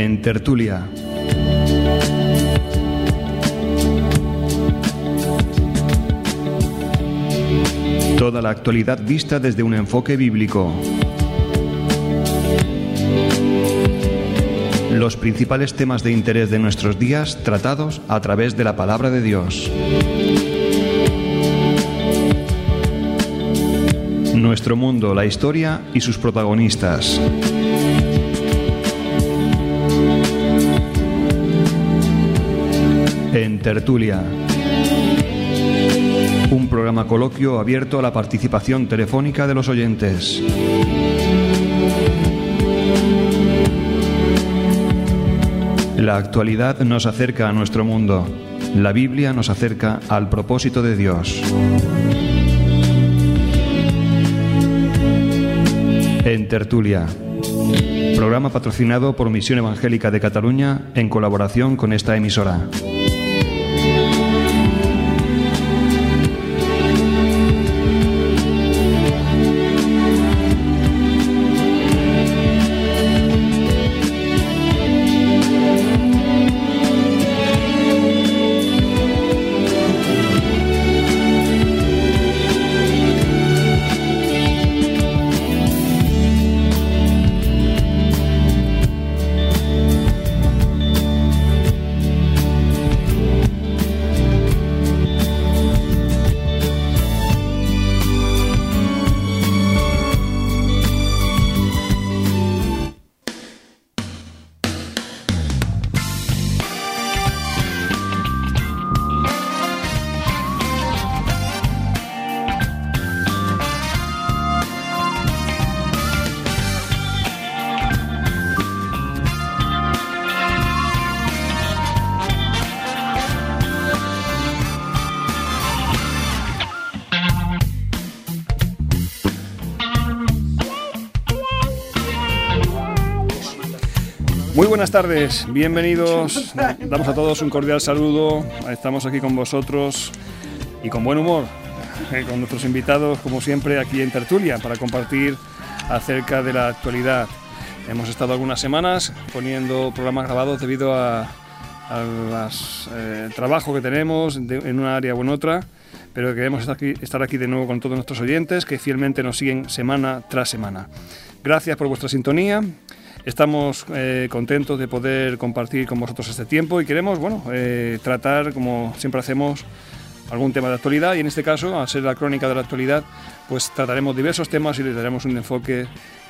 En Tertulia. Toda la actualidad vista desde un enfoque bíblico. Los principales temas de interés de nuestros días tratados a través de la palabra de Dios. Nuestro mundo, la historia y sus protagonistas. En Tertulia. Un programa coloquio abierto a la participación telefónica de los oyentes. La actualidad nos acerca a nuestro mundo. La Biblia nos acerca al propósito de Dios. En Tertulia. Programa patrocinado por Misión Evangélica de Cataluña en colaboración con esta emisora. Muy buenas tardes, bienvenidos, damos a todos un cordial saludo, estamos aquí con vosotros y con buen humor, con nuestros invitados como siempre aquí en Tertulia para compartir acerca de la actualidad. Hemos estado algunas semanas poniendo programas grabados debido al trabajo que tenemos en una área o en otra, pero queremos estar aquí de nuevo con todos nuestros oyentes que fielmente nos siguen semana tras semana. Gracias por vuestra sintonía. Estamos contentos de poder compartir con vosotros este tiempo y queremos tratar, como siempre hacemos, algún tema de actualidad y en este caso, al ser la crónica de la actualidad, pues trataremos diversos temas y le daremos un enfoque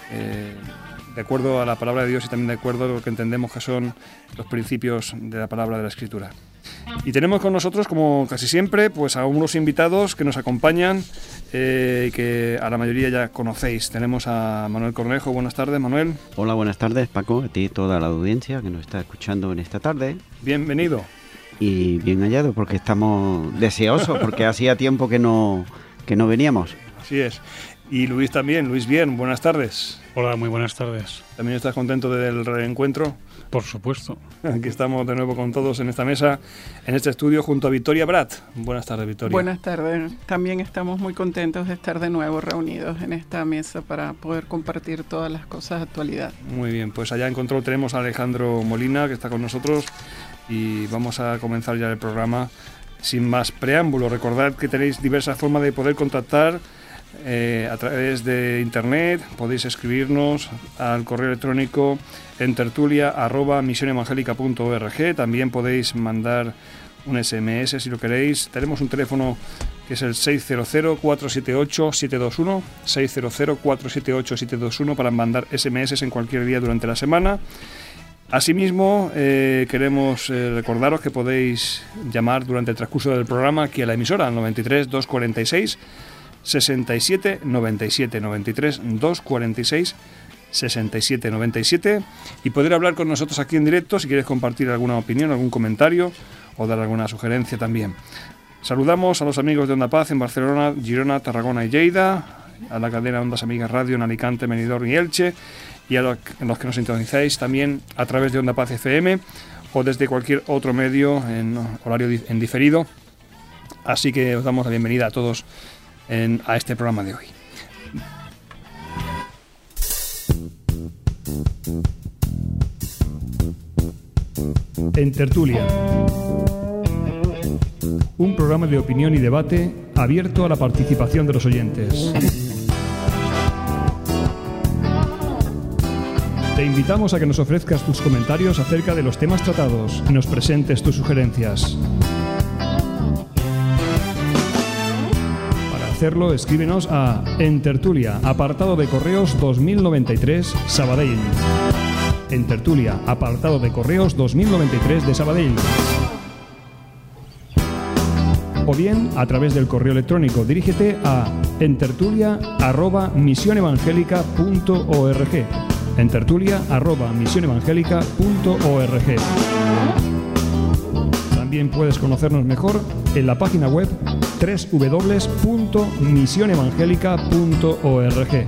de acuerdo a la palabra de Dios y también de acuerdo a lo que entendemos que son los principios de la palabra de la Escritura. Y tenemos con nosotros, como casi siempre, pues a unos invitados que nos acompañan, que a la mayoría ya conocéis. Tenemos a Manuel Cornejo. Buenas tardes, Manuel. Hola, buenas tardes, Paco, a ti y toda la audiencia que nos está escuchando en esta tarde. Bienvenido. Y bien hallado, porque estamos deseosos, porque hacía tiempo que no veníamos. Así es. Y Luis también. Luis, bien, buenas tardes. Hola, muy buenas tardes. ¿También estás contento del reencuentro? Por supuesto. Aquí estamos de nuevo con todos en esta mesa, en este estudio, junto a Victoria Brat. Buenas tardes, Victoria. Buenas tardes. También estamos muy contentos de estar de nuevo reunidos en esta mesa para poder compartir todas las cosas de actualidad. Muy bien, pues allá en control tenemos a Alejandro Molina, que está con nosotros, y vamos a comenzar ya el programa. Sin más preámbulo, recordad que tenéis diversas formas de poder contactar a través de internet. Podéis escribirnos al correo electrónico en tertulia@misionevangelica.org. También podéis mandar un SMS si lo queréis. Tenemos un teléfono que es el 600-478-721, 600-478-721 para mandar SMS en cualquier día durante la semana. Asimismo, queremos recordaros que podéis llamar durante el transcurso del programa aquí a la emisora, al 93 246 67 97, 93 246 67 97, y poder hablar con nosotros aquí en directo si quieres compartir alguna opinión, algún comentario o dar alguna sugerencia también. Saludamos a los amigos de Onda Paz en Barcelona, Girona, Tarragona y Lleida, a la cadena Ondas Amigas Radio en Alicante, Benidorm y Elche, y a los que nos sintonizáis también a través de Onda Paz FM o desde cualquier otro medio en horario en diferido. Así que os damos la bienvenida a todos a este programa de hoy. En Tertulia. Un programa de opinión y debate abierto a la participación de los oyentes. Te invitamos a que nos ofrezcas tus comentarios acerca de los temas tratados y nos presentes tus sugerencias. Para hacerlo, escríbenos a En Tertulia, apartado de correos 2093, Sabadell. En Tertulia, apartado de correos 2093 de Sabadell. O bien, a través del correo electrónico, dirígete a entertulia@misionevangelica.org. entertulia@misionevangelica.org. También puedes conocernos mejor en la página web www.misionevangelica.org.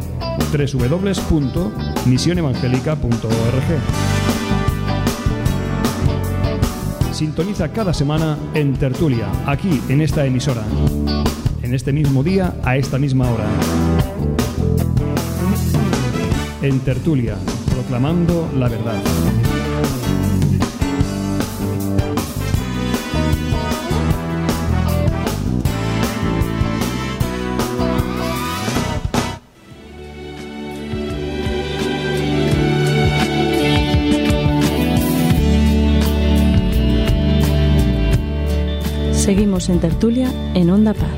www.misionevangelica.org. Sintoniza cada semana En Tertulia, aquí en esta emisora, en este mismo día, a esta misma hora. En Tertulia, proclamando la verdad. Seguimos en Tertulia en Onda Paz.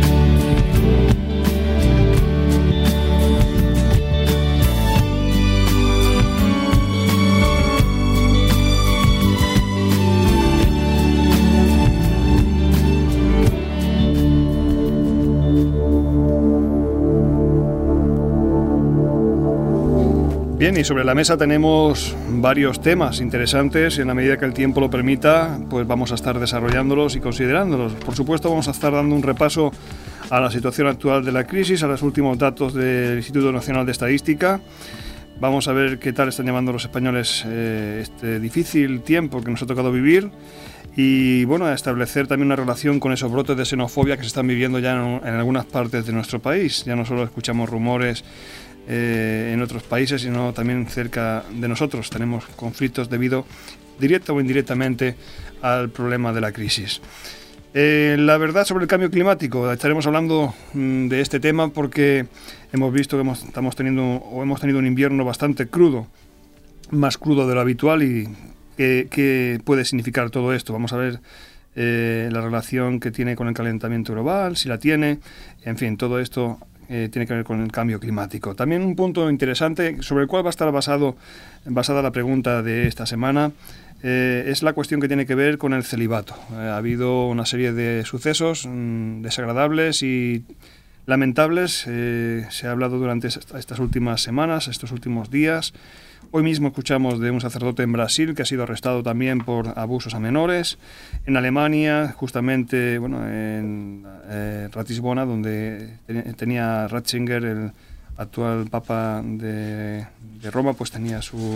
Bien, y sobre la mesa tenemos varios temas interesantes. En la medida que el tiempo lo permita, pues vamos a estar desarrollándolos y considerándolos. Por supuesto, vamos a estar dando un repaso a la situación actual de la crisis, a los últimos datos del Instituto Nacional de Estadística. Vamos a ver qué tal están llevando los españoles este difícil tiempo que nos ha tocado vivir. Y bueno, a establecer también una relación con esos brotes de xenofobia que se están viviendo ya en algunas partes de nuestro país. Ya no solo escuchamos rumores en otros países, sino también cerca de nosotros. Tenemos conflictos debido, directa o indirectamente, al problema de la crisis. La verdad sobre el cambio climático, estaremos hablando de este tema porque hemos visto que hemos tenido un invierno bastante crudo, más crudo de lo habitual, y qué puede significar todo esto. Vamos a ver la relación que tiene con el calentamiento global, si la tiene, en fin, todo esto tiene que ver con el cambio climático. También un punto interesante sobre el cual va a estar basada la pregunta de esta semana es la cuestión que tiene que ver con el celibato. Ha habido una serie de sucesos desagradables y lamentables. Se ha hablado durante estas últimas semanas, estos últimos días. Hoy mismo escuchamos de un sacerdote en Brasil que ha sido arrestado también por abusos a menores. En Alemania, justamente, en Ratisbona, donde tenía Ratzinger, el actual Papa de Roma, pues tenía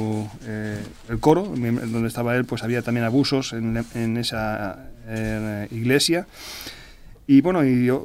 el coro, donde estaba él, pues había también abusos en esa iglesia. Y bueno,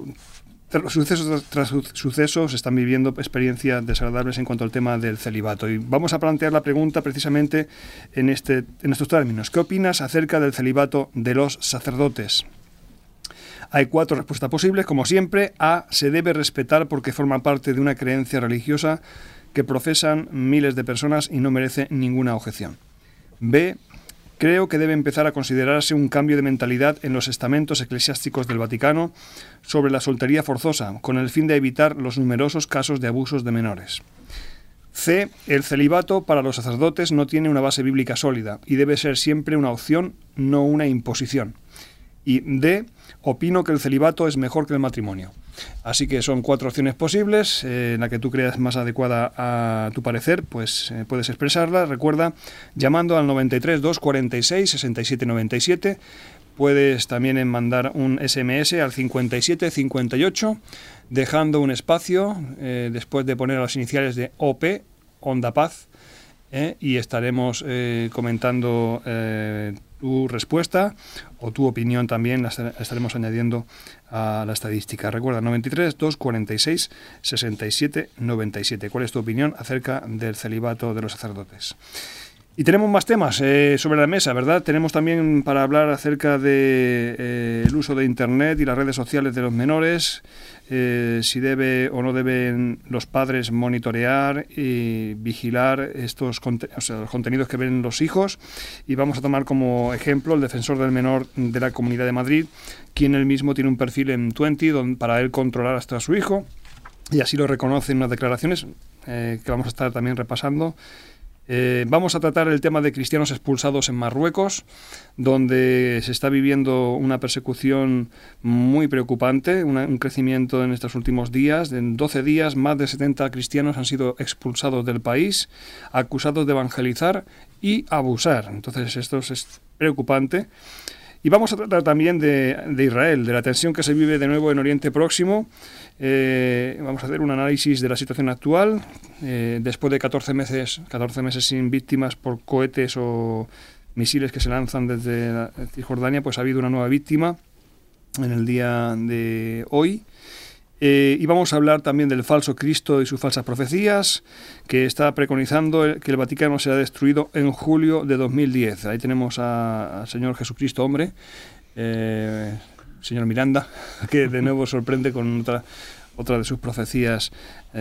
sucesos tras sucesos están viviendo experiencias desagradables en cuanto al tema del celibato. Y vamos a plantear la pregunta precisamente en estos términos. ¿Qué opinas acerca del celibato de los sacerdotes? Hay 4 respuestas posibles. Como siempre, A, se debe respetar porque forma parte de una creencia religiosa que profesan miles de personas y no merece ninguna objeción. B, creo que debe empezar a considerarse un cambio de mentalidad en los estamentos eclesiásticos del Vaticano sobre la soltería forzosa, con el fin de evitar los numerosos casos de abusos de menores. C, el celibato para los sacerdotes no tiene una base bíblica sólida y debe ser siempre una opción, no una imposición. Y D, opino que el celibato es mejor que el matrimonio. Así que son 4 opciones posibles, en la que tú creas más adecuada a tu parecer, pues puedes expresarla. Recuerda, llamando al 93 246 67 97. Puedes también mandar un SMS al 57 58, dejando un espacio después de poner las iniciales de OP, Onda Paz, y estaremos comentando tu respuesta o tu opinión también, la estaremos añadiendo a la estadística. Recuerda, 93 246 67 97. ¿Cuál es tu opinión acerca del celibato de los sacerdotes? Y tenemos más temas sobre la mesa, ¿verdad? Tenemos también para hablar acerca de el uso de Internet y las redes sociales de los menores, si debe o no deben los padres monitorear y vigilar los contenidos que ven los hijos. Y vamos a tomar como ejemplo el defensor del menor de la Comunidad de Madrid, quien él mismo tiene un perfil en Twenty para él controlar hasta a su hijo, y así lo reconoce en unas declaraciones que vamos a estar también repasando. Vamos a tratar el tema de cristianos expulsados en Marruecos, donde se está viviendo una persecución muy preocupante, un crecimiento en estos últimos días. En 12 días, más de 70 cristianos han sido expulsados del país, acusados de evangelizar y abusar. Entonces, esto es preocupante. Y vamos a tratar también de Israel, de la tensión que se vive de nuevo en Oriente Próximo. Vamos a hacer un análisis de la situación actual. Después de 14 meses sin víctimas por cohetes o misiles que se lanzan desde Cisjordania, pues ha habido una nueva víctima en el día de hoy. Y vamos a hablar también del falso Cristo y sus falsas profecías, que está preconizando que el Vaticano será destruido en julio de 2010. Ahí tenemos al Señor Jesucristo hombre, señor Miranda, que de nuevo sorprende con otra de sus profecías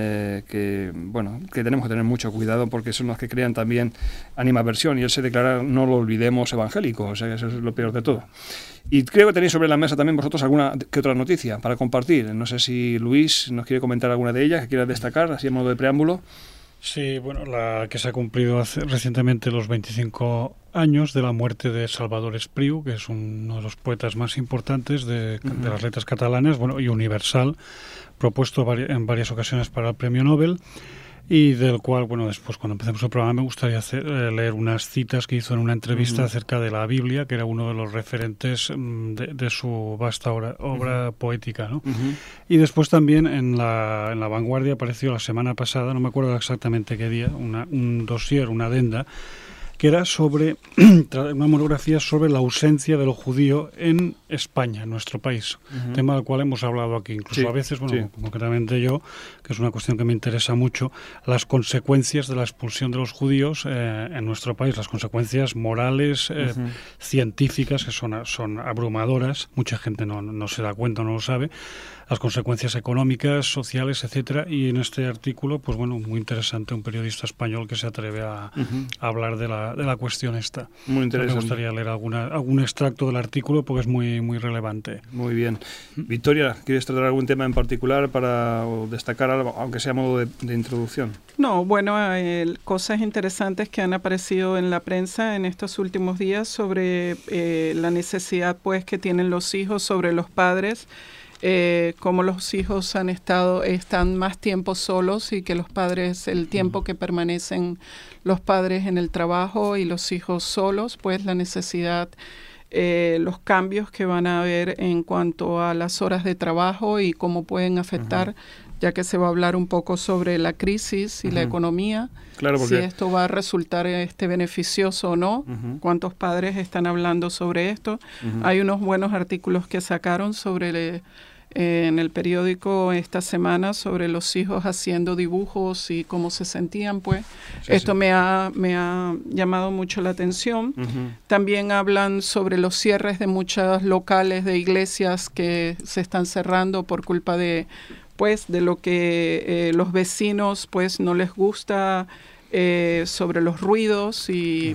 que tenemos que tener mucho cuidado, porque son las que crean también animadversión, y él se declara, no lo olvidemos, evangélico. O sea, eso es lo peor de todo. Y creo que tenéis sobre la mesa también vosotros alguna que otra noticia para compartir. No sé si Luis nos quiere comentar alguna de ellas que quieras destacar, así en modo de preámbulo. Sí, bueno, la que se ha cumplido recientemente los 25 años de la muerte de Salvador Espriu, que es uno de los poetas más importantes de las letras catalanas, bueno, y universal, propuesto en varias ocasiones para el Premio Nobel, y del cual, bueno, después cuando empecemos el programa me gustaría leer unas citas que hizo en una entrevista acerca de la Biblia, que era uno de los referentes de su vasta obra poética, ¿no? Y después también en la Vanguardia apareció la semana pasada, no me acuerdo exactamente qué día, un dossier, una adenda, que era sobre una monografía sobre la ausencia de lo judío en España, en nuestro país, tema del cual hemos hablado aquí, incluso a veces, bueno, concretamente yo, que es una cuestión que me interesa mucho, las consecuencias de la expulsión de los judíos en nuestro país, las consecuencias morales, científicas, que son abrumadoras, mucha gente no se da cuenta, no lo sabe, las consecuencias económicas, sociales, etcétera, y en este artículo, pues bueno, muy interesante, un periodista español que se atreve a hablar de la cuestión esta. Muy interesante. Me gustaría leer algún extracto del artículo porque es muy, muy relevante. Muy bien. Victoria, ¿quieres tratar algún tema en particular para destacar algo, aunque sea a modo de introducción? No, bueno, cosas interesantes que han aparecido en la prensa en estos últimos días sobre la necesidad, pues, que tienen los hijos sobre los padres. Cómo los hijos están más tiempo solos, y que los padres, el tiempo que permanecen los padres en el trabajo y los hijos solos, pues la necesidad, los cambios que van a haber en cuanto a las horas de trabajo y cómo pueden afectar, ya que se va a hablar un poco sobre la crisis y la economía, claro, porque... si esto va a resultar beneficioso o no, cuántos padres están hablando sobre esto. Hay unos buenos artículos que sacaron sobre en el periódico esta semana sobre los hijos haciendo dibujos y cómo se sentían, pues. Esto me ha llamado mucho la atención. También hablan sobre los cierres de muchos locales de iglesias que se están cerrando por culpa de lo que los vecinos, pues, no les gusta, sobre los ruidos, y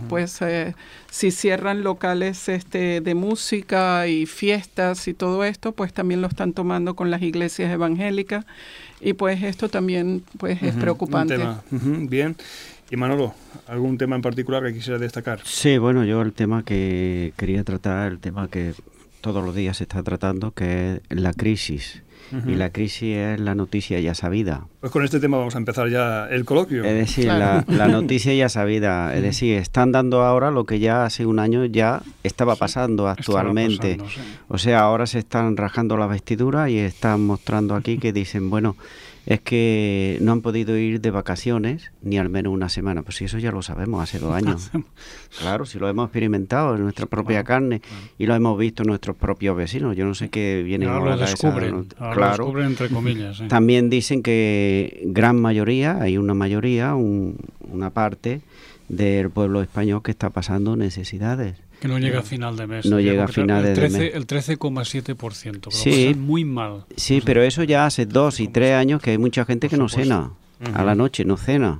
si cierran locales de música y fiestas y todo esto, pues también lo están tomando con las iglesias evangélicas, y pues esto también, pues, es preocupante. Un tema. Bien. Y Manolo, ¿algún tema en particular que quisiera destacar? Sí, bueno, yo el tema que quería tratar, el tema que todos los días se está tratando, que es la crisis. Y la crisis es la noticia ya sabida. Pues con este tema vamos a empezar ya el coloquio. Es decir, la noticia ya sabida. Es decir, están dando ahora lo que ya hace un año ya estaba pasando actualmente. O sea, ahora se están rajando las vestiduras y están mostrando aquí que dicen, bueno, es que no han podido ir de vacaciones ni al menos una semana. Pues si eso ya lo sabemos hace 2 años. Claro, si lo hemos experimentado en nuestra propia carne y lo hemos visto en nuestros propios vecinos. Yo no sé qué viene ahora. Lo descubren, lo descubren entre comillas. Sí. También dicen que gran mayoría, hay una mayoría, una parte del pueblo español que está pasando necesidades. Que no llega a final de mes. No llega a finales de mes. El 13,7%. Sí, muy mal. Sí, pero eso ya hace 2 y 3 años que hay mucha gente que no cena. A la noche no cena.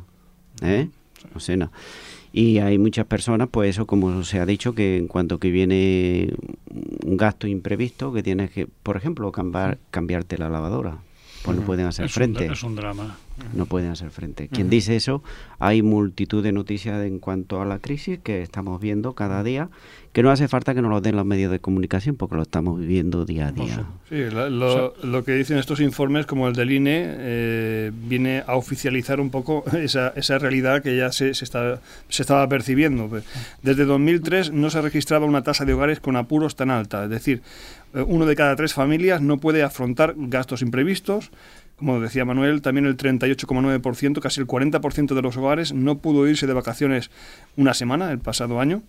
No cena. Y hay muchas personas, pues eso, como se ha dicho, que en cuanto que viene un gasto imprevisto, que tienes que, por ejemplo, cambiarte la lavadora, pues no pueden hacer frente. Es un drama. No pueden hacer frente. Quien dice eso, hay multitud de noticias en cuanto a la crisis que estamos viendo cada día, que no hace falta que nos lo den los medios de comunicación porque lo estamos viviendo día a día. Sí, lo que dicen estos informes, como el del INE, viene a oficializar un poco esa realidad que ya se estaba percibiendo. Desde 2003 no se registraba una tasa de hogares con apuros tan alta, es decir, 1 de cada 3 familias no puede afrontar gastos imprevistos. Como decía Manuel, también el 38,9%, casi el 40% de los hogares no pudo irse de vacaciones una semana el pasado año.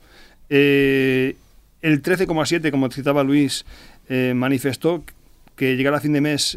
El 13,7%, como citaba Luis, manifestó que llegar a fin de mes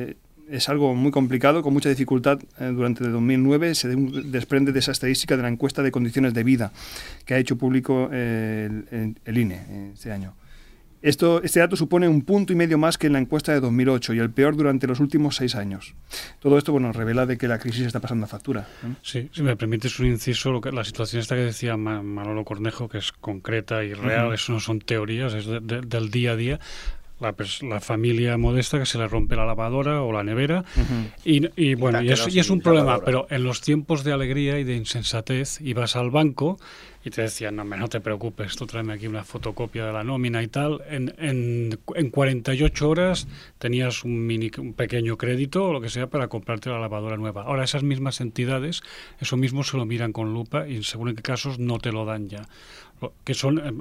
es algo muy complicado, con mucha dificultad durante el 2009. Se desprende de esa estadística de la encuesta de condiciones de vida que ha hecho público el INE este año. Este dato supone 1,5 puntos más que en la encuesta de 2008 y el peor durante los últimos 6 años. Todo esto revela de que la crisis está pasando a factura, ¿no? Sí, si me permites un inciso, la situación esta que decía Manolo Cornejo, que es concreta y real, eso no son teorías, es del día a día. La familia modesta que se le rompe la lavadora o la nevera y es un problema, pero en los tiempos de alegría y de insensatez ibas al banco y te decían, no te preocupes, tú tráeme aquí una fotocopia de la nómina y tal. En 48 horas tenías un pequeño crédito o lo que sea para comprarte la lavadora nueva. Ahora esas mismas entidades, eso mismo se lo miran con lupa y según en qué casos no te lo dan ya. Que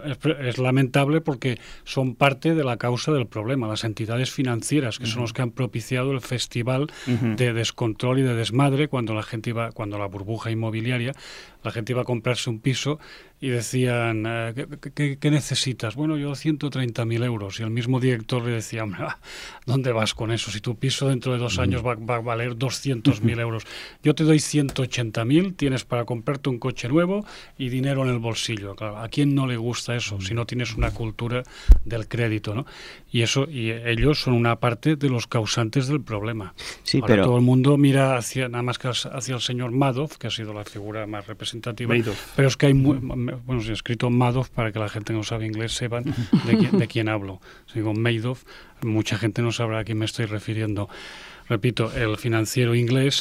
es lamentable porque son parte de la causa del problema, las entidades financieras, que son los que han propiciado el festival de descontrol y de desmadre cuando la burbuja inmobiliaria, la gente iba a comprarse un piso y decían, ¿qué necesitas? Bueno, yo 130.000 euros. Y el mismo director le decía, ¿dónde vas con eso? Si tu piso dentro de 2 años va a valer 200.000 euros. Yo te doy 180.000, tienes para comprarte un coche nuevo y dinero en el bolsillo. Claro, ¿a quién no le gusta eso si no tienes una cultura del crédito, ¿no? Y ellos son una parte de los causantes del problema. Sí, ahora todo el mundo mira nada más que hacia el señor Madoff, que ha sido la figura más representativa. Madoff. Pero es que hay se ha escrito Madoff para que la gente que no sabe inglés sepan de quién hablo. Si digo Madoff, mucha gente no sabrá a quién me estoy refiriendo. Repito, el financiero inglés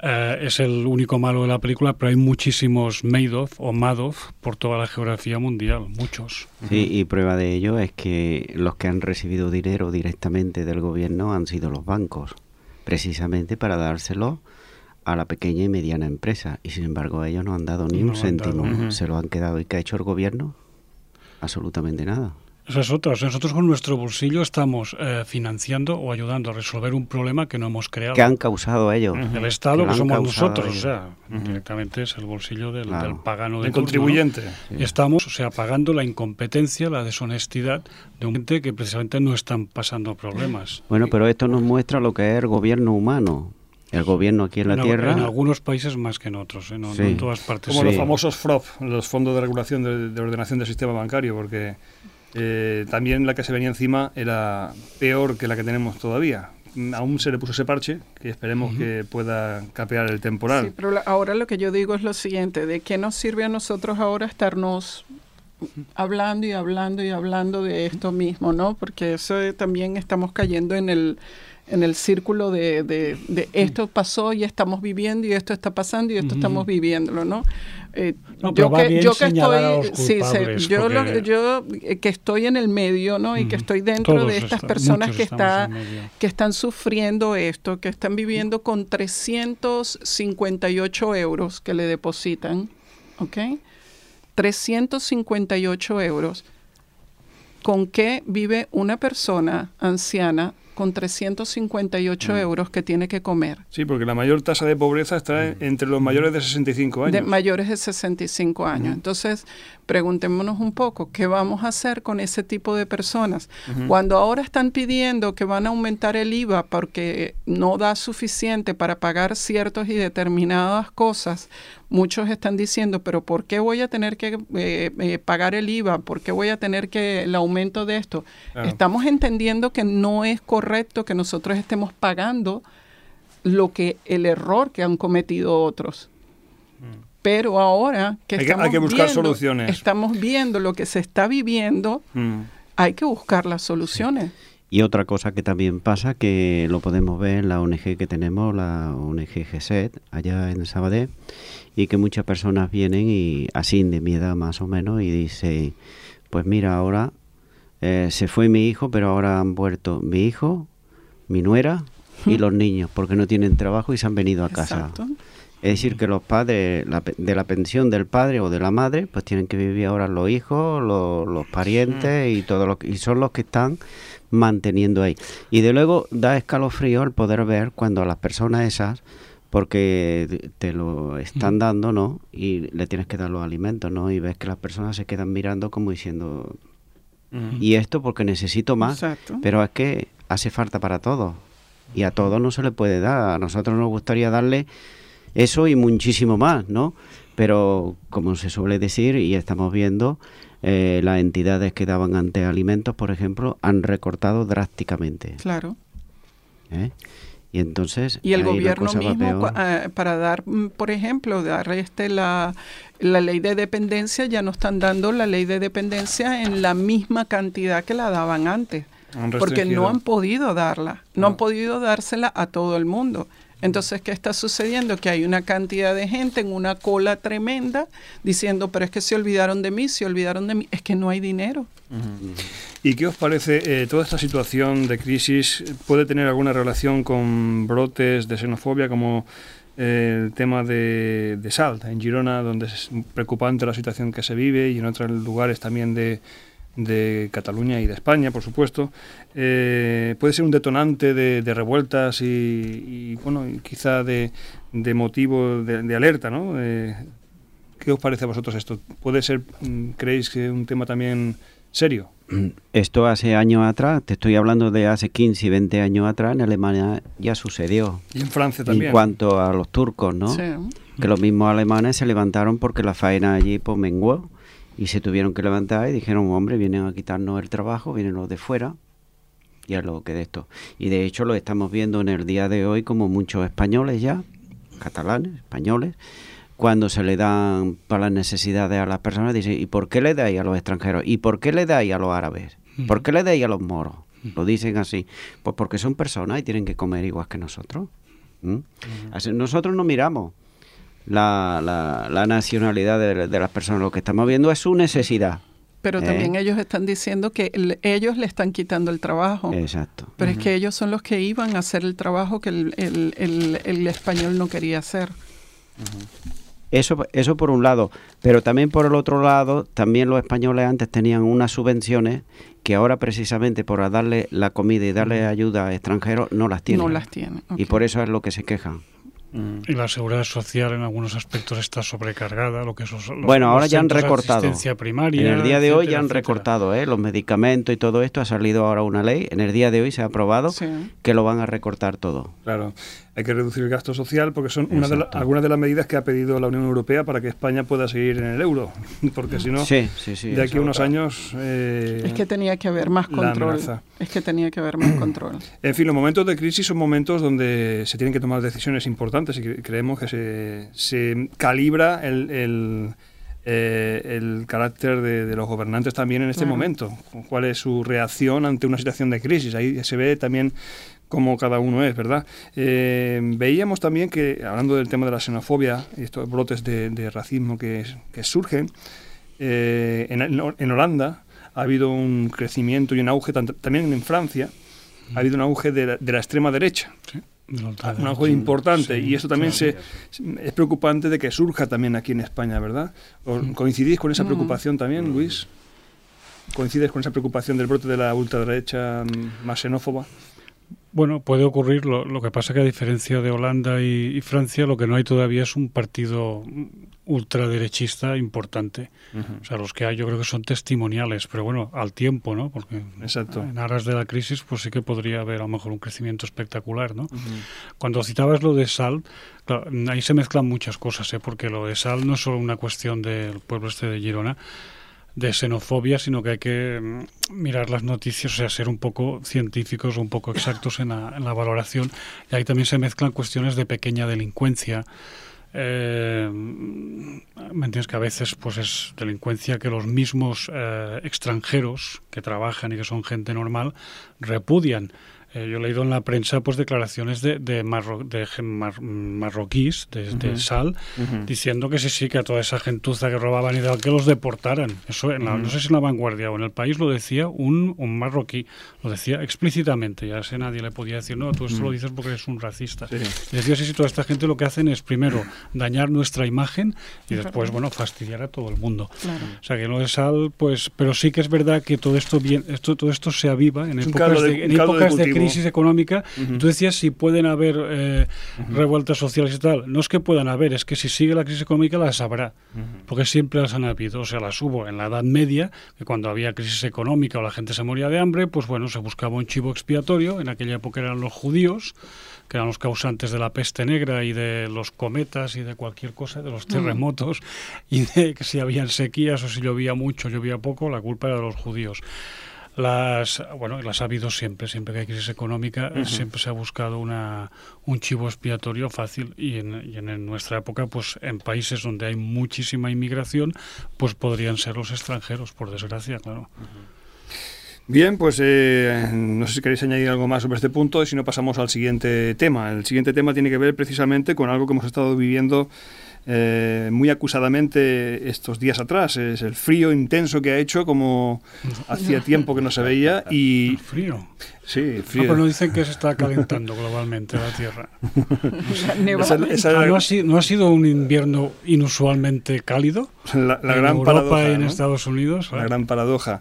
es el único malo de la película, pero hay muchísimos Madoff o Madoff por toda la geografía mundial, muchos. Sí, y prueba de ello es que los que han recibido dinero directamente del gobierno han sido los bancos, precisamente para dárselo a la pequeña y mediana empresa, y sin embargo ellos no han dado ni un céntimo, se lo han quedado. ¿Y qué ha hecho el gobierno? Absolutamente nada. Esa es otra. Nosotros con nuestro bolsillo estamos financiando o ayudando a resolver un problema que no hemos creado. Que han causado ellos. El Estado, que somos nosotros, o sea, directamente es el bolsillo del pagano de el contribuyente. Turno, ¿no? Y estamos, pagando la incompetencia, la deshonestidad de un ente que precisamente no están pasando problemas. Bueno, pero esto nos muestra lo que es el gobierno humano. El gobierno aquí en la Tierra... En algunos países más que en otros, no en todas partes. Como los famosos FROB, los Fondos de Regulación de Ordenación del Sistema Bancario, porque también la que se venía encima era peor que la que tenemos todavía. Aún se le puso ese parche, que esperemos que pueda capear el temporal. Sí, pero ahora lo que yo digo es lo siguiente, ¿de qué nos sirve a nosotros ahora estarnos hablando y hablando y hablando de esto mismo, ¿no? Porque eso también estamos cayendo en el círculo de esto pasó y estamos viviendo y esto está pasando y esto estamos viviéndolo, ¿no? Yo que estoy en el medio, ¿no? Y que estoy dentro de estas personas que están sufriendo esto, que están viviendo con 358 euros que le depositan, ¿ok? 358 euros. ¿Con qué vive una persona anciana con 358 euros que tiene que comer. Sí, porque la mayor tasa de pobreza está entre los mayores de 65 años. De mayores de 65 años. Entonces, preguntémonos un poco, ¿qué vamos a hacer con ese tipo de personas? Cuando ahora están pidiendo que van a aumentar el IVA porque no da suficiente para pagar ciertas y determinadas cosas, muchos están diciendo, pero ¿por qué voy a tener que pagar el IVA? ¿Por qué voy a tener el aumento de esto? Claro. Estamos entendiendo que no es correcto que nosotros estemos pagando el error que han cometido otros. Pero ahora que hay que buscar soluciones. Estamos viendo lo que se está viviendo, hay que buscar las soluciones. Y otra cosa que también pasa, que lo podemos ver en la ONG que tenemos, la ONG GESET, allá en Sabadell, y que muchas personas vienen y así de mi edad más o menos y dicen, pues mira, ahora se fue mi hijo, pero ahora han vuelto mi hijo, mi nuera y los niños, porque no tienen trabajo y se han venido a casa. Exacto. Es decir, que los padres, de la pensión del padre o de la madre, pues tienen que vivir ahora los hijos, los parientes y son los que están manteniendo ahí. Y de luego da escalofrío el poder ver cuando a las personas esas, porque te lo están dando, ¿no? Y le tienes que dar los alimentos, ¿no? Y ves que las personas se quedan mirando como diciendo, y esto porque necesito más. Exacto. Pero es que hace falta para todos. Y a todos no se le puede dar. A nosotros nos gustaría darle eso y muchísimo más, ¿no? Pero, como se suele decir, y estamos viendo, las entidades que daban antes alimentos, por ejemplo, han recortado drásticamente. Claro. Y entonces... Y el gobierno mismo, para dar, por ejemplo, dar la ley de dependencia, ya no están dando la ley de dependencia en la misma cantidad que la daban antes. Porque no han podido darla, no han podido dársela a todo el mundo. Entonces, ¿qué está sucediendo? Que hay una cantidad de gente en una cola tremenda diciendo, pero es que se olvidaron de mí, es que no hay dinero. ¿Y qué os parece toda esta situación de crisis? ¿Puede tener alguna relación con brotes de xenofobia como el tema de Salt, en Girona, donde es preocupante la situación que se vive, y en otros lugares también de Cataluña y de España, por supuesto? Puede ser un detonante de revueltas y bueno, quizá de motivo de alerta, ¿no? ¿Qué os parece a vosotros esto? ¿Puede ser, creéis, que un tema también serio? Esto hace años atrás, te estoy hablando de hace 15 y 20 años atrás, en Alemania ya sucedió. Y en Francia también. En cuanto a los turcos, ¿no? Sí. Que los mismos alemanes se levantaron porque la faena allí pues menguó. Y se tuvieron que levantar y dijeron, hombre, vienen a quitarnos el trabajo, vienen los de fuera, y es lo que de esto. Y de hecho lo estamos viendo en el día de hoy, como muchos españoles ya, catalanes, españoles, cuando se le dan para las necesidades a las personas, dicen, ¿y por qué le dais a los extranjeros? ¿Y por qué le dais a los árabes? ¿Por qué le dais a los moros? Lo dicen así. Pues porque son personas y tienen que comer igual que nosotros. Nosotros no miramos la nacionalidad de las personas, lo que estamos viendo es su necesidad. Pero también ellos están diciendo que ellos le están quitando el trabajo. Exacto. Pero es que ellos son los que iban a hacer el trabajo que el español no quería hacer. Eso por un lado, pero también por el otro lado, también los españoles antes tenían unas subvenciones que ahora precisamente por darle la comida y darle ayuda a extranjeros no las tienen. No las tienen. Okay. Y por eso es lo que se quejan. Y la seguridad social en algunos aspectos está sobrecargada, bueno, ahora ya han recortado. Primaria, en el día de hoy ya han etcétera. Recortado, los medicamentos y todo esto. Ha salido ahora una ley. En el día de hoy se ha aprobado que lo van a recortar todo. Claro, hay que reducir el gasto social porque son algunas de las medidas que ha pedido la Unión Europea para que España pueda seguir en el euro. Porque si no, de aquí a unos años... es que tenía que haber más control. En fin, los momentos de crisis son momentos donde se tienen que tomar decisiones importantes y creemos que se calibra el carácter de los gobernantes también en este momento. ¿Cuál es su reacción ante una situación de crisis? Ahí se ve también cómo cada uno es, ¿verdad? Veíamos también que, hablando del tema de la xenofobia y estos brotes de racismo que surgen, en Holanda ha habido un crecimiento y un auge, también en Francia, ha habido un auge de la extrema derecha. Sí. Un auge importante, y eso también es preocupante de que surja también aquí en España, ¿verdad? ¿Coincidís con esa preocupación también, Luis? ¿Coincides con esa preocupación del brote de la ultraderecha más xenófoba? Bueno, puede ocurrir. Lo que pasa que a diferencia de Holanda y Francia, lo que no hay todavía es un partido ultraderechista importante. O sea, los que hay yo creo que son testimoniales, pero bueno, al tiempo, ¿no? Porque en aras de la crisis pues sí que podría haber a lo mejor un crecimiento espectacular, ¿no? Cuando citabas lo de Salt, claro, ahí se mezclan muchas cosas, porque lo de Salt no es solo una cuestión del pueblo este de Girona, de xenofobia, sino que hay que mirar las noticias, o sea, ser un poco científicos o un poco exactos en la valoración. Y ahí también se mezclan cuestiones de pequeña delincuencia. ¿Me entiendes? Que a veces pues es delincuencia que los mismos extranjeros que trabajan y que son gente normal repudian. Yo he leído en la prensa pues declaraciones de marroquíes, de Sal, diciendo que sí, que a toda esa gentuza que robaban y tal, que los deportaran. Eso, no sé si en La Vanguardia o en El País lo decía un marroquí, lo decía explícitamente, ya sé, nadie le podía decir, no, tú esto lo dices porque eres un racista. Sí. Decía, sí, toda esta gente lo que hacen es primero dañar nuestra imagen y después, bueno, fastidiar a todo el mundo. Claro. O sea, que lo de Sal, pues, pero sí que es verdad que todo esto se aviva en épocas de crisis económica. Tú decías si pueden haber revueltas sociales y tal. No es que puedan haber, es que si sigue la crisis económica las habrá, porque siempre las han habido. O sea, las hubo en la Edad Media, que cuando había crisis económica o la gente se moría de hambre, pues bueno, se buscaba un chivo expiatorio. En aquella época eran los judíos, que eran los causantes de la peste negra y de los cometas y de cualquier cosa, de los terremotos, y de que si habían sequías o si llovía mucho, llovía poco, la culpa era de los judíos. Las ha habido siempre que hay crisis económica, siempre se ha buscado un chivo expiatorio fácil, y en nuestra época, pues en países donde hay muchísima inmigración, pues podrían ser los extranjeros, por desgracia, claro. Bien, pues no sé si queréis añadir algo más sobre este punto, y si no pasamos al siguiente tema. El siguiente tema tiene que ver precisamente con algo que hemos estado viviendo muy acusadamente estos días atrás. Es el frío intenso que ha hecho, como hacía tiempo que no se veía. Y ¿el frío? Sí, frío. No, pero no dicen que se está calentando globalmente la Tierra. ¿No ha sido un invierno inusualmente cálido? La en gran Europa paradoja, y en ¿no? Estados Unidos. La gran paradoja.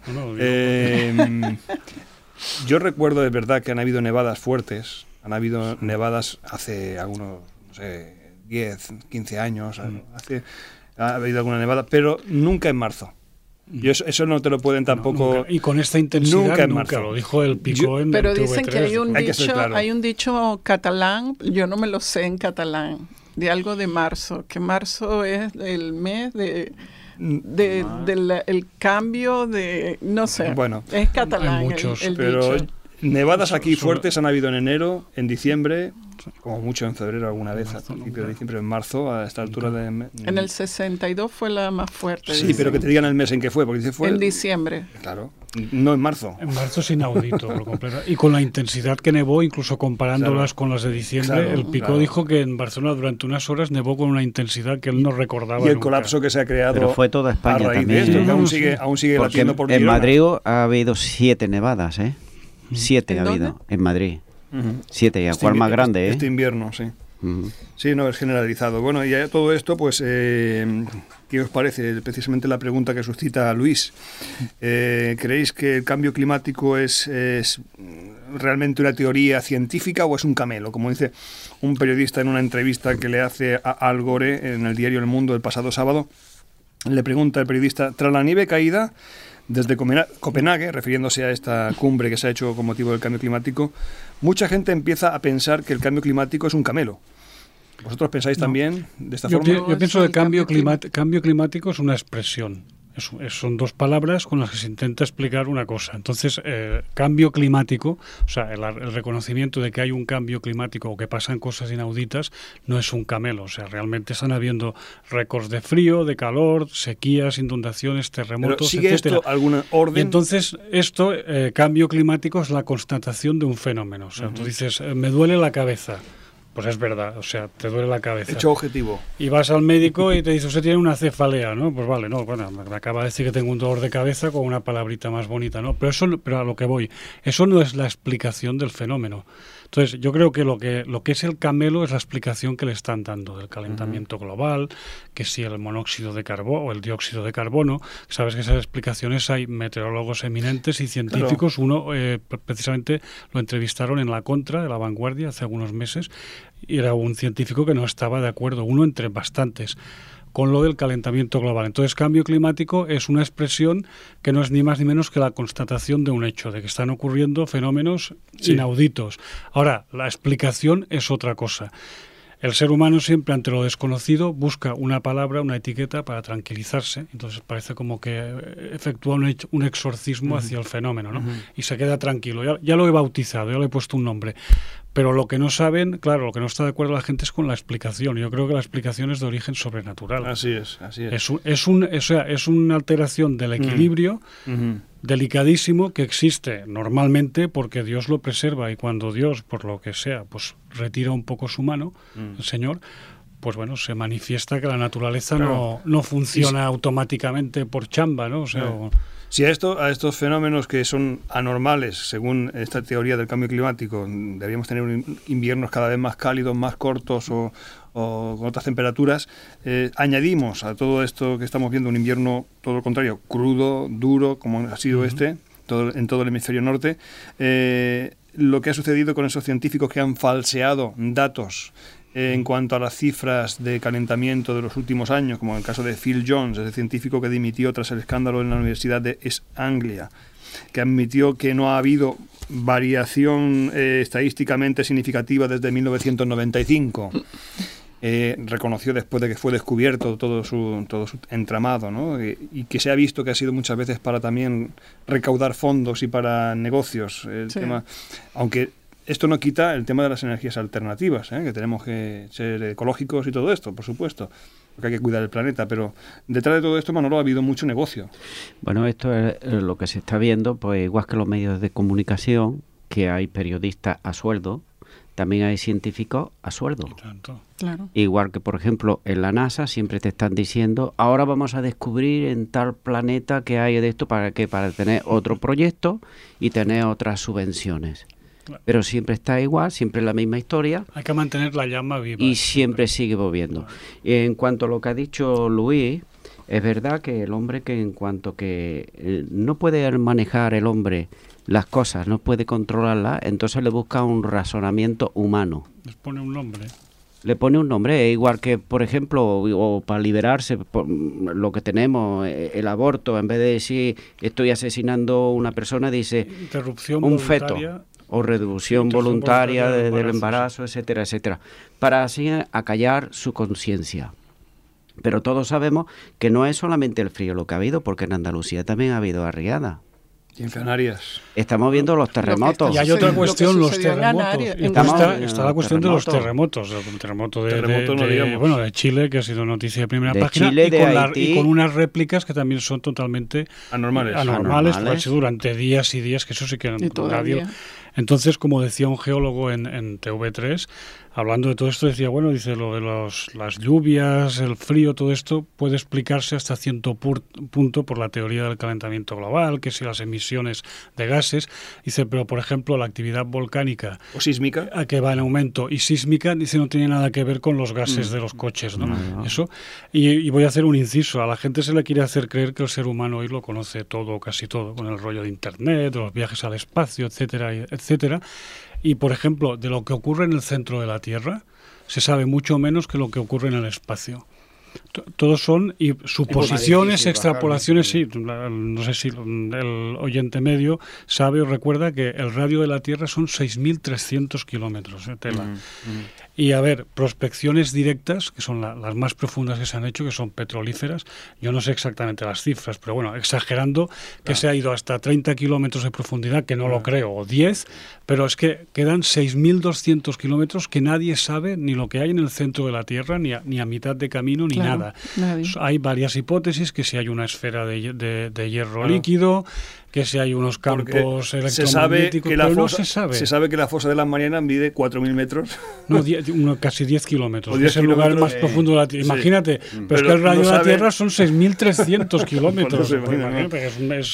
Yo recuerdo de verdad que han habido nevadas fuertes. Han habido nevadas hace algunos, no sé, 10, 15 años. Ha habido alguna nevada, pero nunca en marzo. Y eso no te lo pueden tampoco... Nunca. Y con esta intensidad nunca en marzo. Lo dijo el Picó en Pero TV3. dicen que hay un dicho catalán, yo no me lo sé en catalán, de algo de marzo, que marzo es el mes del cambio de... No sé, bueno, es catalán. Hay muchos, el pero dicho. Nevadas aquí fuertes han habido en enero, en diciembre, como mucho en febrero alguna vez, a principios de diciembre, en marzo, a esta altura de... En el 62 fue la más fuerte. Sí, pero que te digan el mes en que fue, porque dice fue... En diciembre. Claro, no en marzo. En marzo es inaudito por completo. Y con la intensidad que nevó, incluso comparándolas con las de diciembre, el Picó dijo que en Barcelona durante unas horas nevó con una intensidad que él no recordaba. Y el nunca. colapso que se ha creado. Pero fue toda España a raíz también. De esto, que aún sigue latiendo por en Girona. Madrid ha habido 7 nevadas, 7 ha habido en Madrid. 7, y a cuál más grande, Este invierno, sí. Sí, no, es generalizado. Bueno, y a todo esto, pues, ¿qué os parece? Precisamente la pregunta que suscita Luis. ¿Creéis que el cambio climático es realmente una teoría científica o es un camelo? Como dice un periodista en una entrevista que le hace a Al Gore en el diario El Mundo el pasado sábado, le pregunta el periodista, tras la nieve caída desde Copenhague, refiriéndose a esta cumbre que se ha hecho con motivo del cambio climático, mucha gente empieza a pensar que el cambio climático es un camelo. ¿Vosotros pensáis también de esta forma? Yo pienso que cambio climático es una expresión. Son dos palabras con las que se intenta explicar una cosa. Entonces, cambio climático, o sea, el reconocimiento de que hay un cambio climático o que pasan cosas inauditas, no es un camelo. O sea, realmente están habiendo récords de frío, de calor, sequías, inundaciones, terremotos, ¿pero sigue etcétera. Esto algún orden? Y entonces, cambio climático es la constatación de un fenómeno. O sea, tú dices, me duele la cabeza. Pues es verdad, o sea, te duele la cabeza. Hecho objetivo. Y vas al médico y te dice, usted tiene una cefalea, ¿no? Pues vale, no, bueno, me acaba de decir que tengo un dolor de cabeza con una palabrita más bonita, ¿no? Pero a lo que voy, eso no es la explicación del fenómeno. Entonces, yo creo que lo que es el camelo es la explicación que le están dando del calentamiento global, que si el monóxido de carbono o el dióxido de carbono. Sabes que esas explicaciones hay meteorólogos eminentes y científicos. Uno, precisamente, lo entrevistaron en La Contra de La Vanguardia hace algunos meses, y era un científico que no estaba de acuerdo, uno entre bastantes, con lo del calentamiento global. Entonces, cambio climático es una expresión que no es ni más ni menos que la constatación de un hecho, de que están ocurriendo fenómenos inauditos. Ahora, la explicación es otra cosa. El ser humano siempre, ante lo desconocido, busca una palabra, una etiqueta para tranquilizarse. Entonces parece como que efectúa un exorcismo hacia el fenómeno, ¿no? Y se queda tranquilo. Ya lo he bautizado, ya le he puesto un nombre. Pero lo que no saben, claro, lo que no está de acuerdo la gente es con la explicación. Yo creo que la explicación es de origen sobrenatural. Así es. Es una alteración del equilibrio delicadísimo que existe normalmente porque Dios lo preserva, y cuando Dios, por lo que sea, pues retira un poco su mano, el Señor, pues bueno, se manifiesta que la naturaleza no funciona automáticamente por chamba, ¿no? O sea, si a estos fenómenos que son anormales, según esta teoría del cambio climático, deberíamos tener inviernos cada vez más cálidos, más cortos o con otras temperaturas, añadimos a todo esto que estamos viendo un invierno, todo lo contrario, crudo, duro, como ha sido en todo el hemisferio norte, lo que ha sucedido con esos científicos que han falseado datos en cuanto a las cifras de calentamiento de los últimos años, como en el caso de Phil Jones, ese científico que dimitió tras el escándalo en la Universidad de East Anglia, que admitió que no ha habido variación estadísticamente significativa desde 1995. Reconoció después de que fue descubierto todo su entramado, ¿no? Y que se ha visto que ha sido muchas veces para también recaudar fondos y para negocios. Tema, aunque esto no quita el tema de las energías alternativas, que tenemos que ser ecológicos y todo esto, por supuesto, porque hay que cuidar el planeta, pero detrás de todo esto, Manolo, ha habido mucho negocio. Bueno, esto es lo que se está viendo, pues igual que los medios de comunicación, que hay periodistas a sueldo, también hay científicos a sueldo. Claro. Igual que, por ejemplo, en la NASA siempre te están diciendo, ahora vamos a descubrir en tal planeta que hay de esto, ¿para qué? Para tener otro proyecto y tener otras subvenciones. Claro. Pero siempre está igual, siempre la misma historia. Hay que mantener la llama viva. Y siempre sigue volviendo. Claro. En cuanto a lo que ha dicho Luis, es verdad que el hombre, que en cuanto que no puede manejar el hombre las cosas, no puede controlarlas, entonces le busca un razonamiento humano. Les pone un nombre. Le pone un nombre, igual que, por ejemplo, o para liberarse, por lo que tenemos, el aborto, en vez de decir estoy asesinando a una persona, dice interrupción un voluntaria, feto, o reducción voluntaria del embarazo, etcétera, etcétera, para así acallar su conciencia. Pero todos sabemos que no es solamente el frío lo que ha habido, porque en Andalucía también ha habido arriada. Y en Canarias. Estamos viendo los terremotos. Y hay otra cuestión, los terremotos. Está la cuestión de los terremotos. El terremoto de Chile, que ha sido noticia de primera página, Chile, y con unas réplicas que también son totalmente anormales. Porque ha sido durante días y días, que eso sí que en radio. Entonces, como decía un geólogo en TV3, hablando de todo esto, decía, dice, lo de las lluvias, el frío, todo esto puede explicarse hasta cierto punto por la teoría del calentamiento global, que si las emisiones de gases, dice, pero por ejemplo la actividad volcánica o sísmica, que va en aumento, y sísmica, dice, no tiene nada que ver con los gases de los coches, ¿no? Eso. Y voy a hacer un inciso, a la gente se le quiere hacer creer que el ser humano hoy lo conoce todo, casi todo, con el rollo de internet, de los viajes al espacio, etcétera, etcétera. Y, por ejemplo, de lo que ocurre en el centro de la Tierra, se sabe mucho menos que lo que ocurre en el espacio. Todos son suposiciones, extrapolaciones, sí. No sé si el oyente medio sabe o recuerda que el radio de la Tierra son 6.300 kilómetros de tela. Y a ver, prospecciones directas, que son las más profundas que se han hecho, que son petrolíferas, yo no sé exactamente las cifras, pero bueno, exagerando, que se ha ido hasta 30 kilómetros de profundidad, que no lo creo, o 10, pero es que quedan 6.200 kilómetros que nadie sabe ni lo que hay en el centro de la Tierra, ni a mitad de camino, ni nada. Hay varias hipótesis, que si hay una esfera de hierro líquido, que si hay unos campos electromagnéticos, pero no se sabe. Se sabe que la fosa de las Marianas mide 4.000 metros. No, casi 10 kilómetros. O 10 es el lugar kilómetros, más profundo de la Tierra. Imagínate, pero es que el radio de la Tierra son 6.300 kilómetros. Imagínate,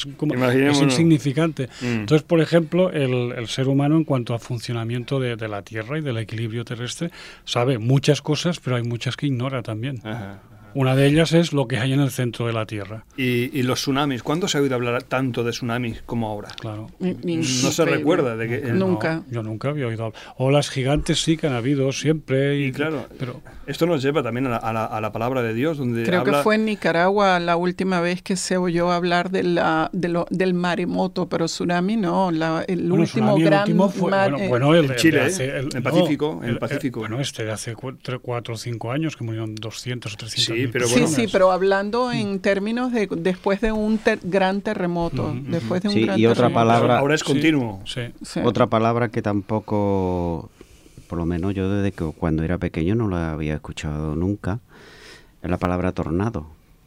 es insignificante. Entonces, por ejemplo, el ser humano, en cuanto a funcionamiento de la Tierra y del equilibrio terrestre, sabe muchas cosas, pero hay muchas que ignora también. Ajá. Una de ellas es lo que hay en el centro de la Tierra. Y los tsunamis, ¿cuándo se ha oído hablar tanto de tsunamis como ahora? Claro. No se recuerda de que... Nunca. No, yo nunca había oído hablar. Olas gigantes sí que han habido siempre. Y claro, pero esto nos lleva también a la palabra de Dios, donde creo que fue en Nicaragua la última vez que se oyó hablar del maremoto, pero tsunami no, el último tsunami, gran... el último fue, el Chile, el Pacífico. En el Pacífico. Bueno, de hace 4 o 5 años, que murieron 200 o 300 mil pero bueno, pero hablando en términos de después de un gran terremoto, después de un gran otra terremoto. palabra, ahora es continuo. Sí. Otra palabra que tampoco, por lo menos yo desde que cuando era pequeño no la había escuchado nunca, es la palabra tornado.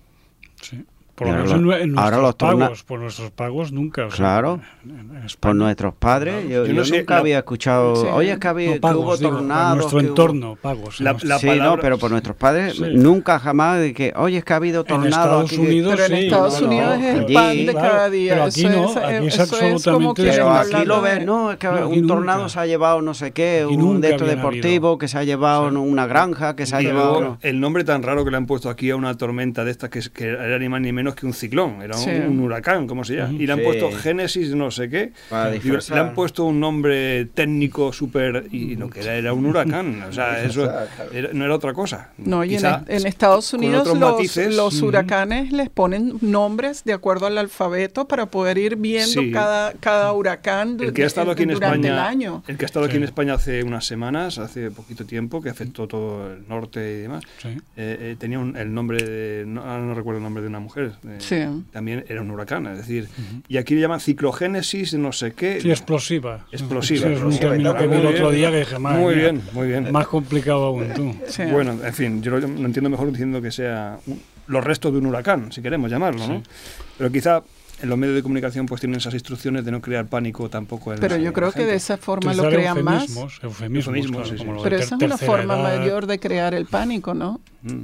Sí. Por lo menos en por nuestros pagos nunca. Claro, por nuestros padres. Yo nunca había escuchado, oye, es que hubo tornados. Por nuestro entorno, pagos. Pero por nuestros padres, nunca jamás de que, oye, es que ha habido tornados. En Estados Unidos, pero en Estados Unidos es el pan de cada día. Pero aquí no, aquí es absolutamente... Pero aquí lo ves, ¿no? Es que un tornado se ha llevado no sé qué, un de estos deportivos que se ha llevado una granja, que se ha llevado... El nombre tan raro que le han puesto aquí a una tormenta de estas que era ni más ni menos que un ciclón, era un huracán, como se llama, y le han puesto Génesis no sé qué, le han puesto un nombre técnico súper, y lo que era un huracán, o sea, eso no era otra cosa. No, y en Estados Unidos los huracanes les ponen nombres de acuerdo al alfabeto para poder ir viendo cada huracán durante el año. El que ha estado aquí en España hace unas semanas, hace poquito tiempo, que afectó todo el norte y demás, tenía el nombre de, no recuerdo el nombre de una mujer, también era un huracán, es decir, y aquí le llaman ciclogénesis, no sé qué. Sí, explosiva. Explosiva. Es un término que vi el otro día que dije, muy bien. Más complicado aún, tú. Sí. Bueno, en fin, yo lo entiendo mejor diciendo que sea los restos de un huracán, si queremos llamarlo, ¿no? Pero quizá en los medios de comunicación pues tienen esas instrucciones de no crear pánico tampoco. Pero yo creo que de esa forma lo crean más. Eufemismos, claro, pero esa es una forma mayor de crear el pánico, ¿no?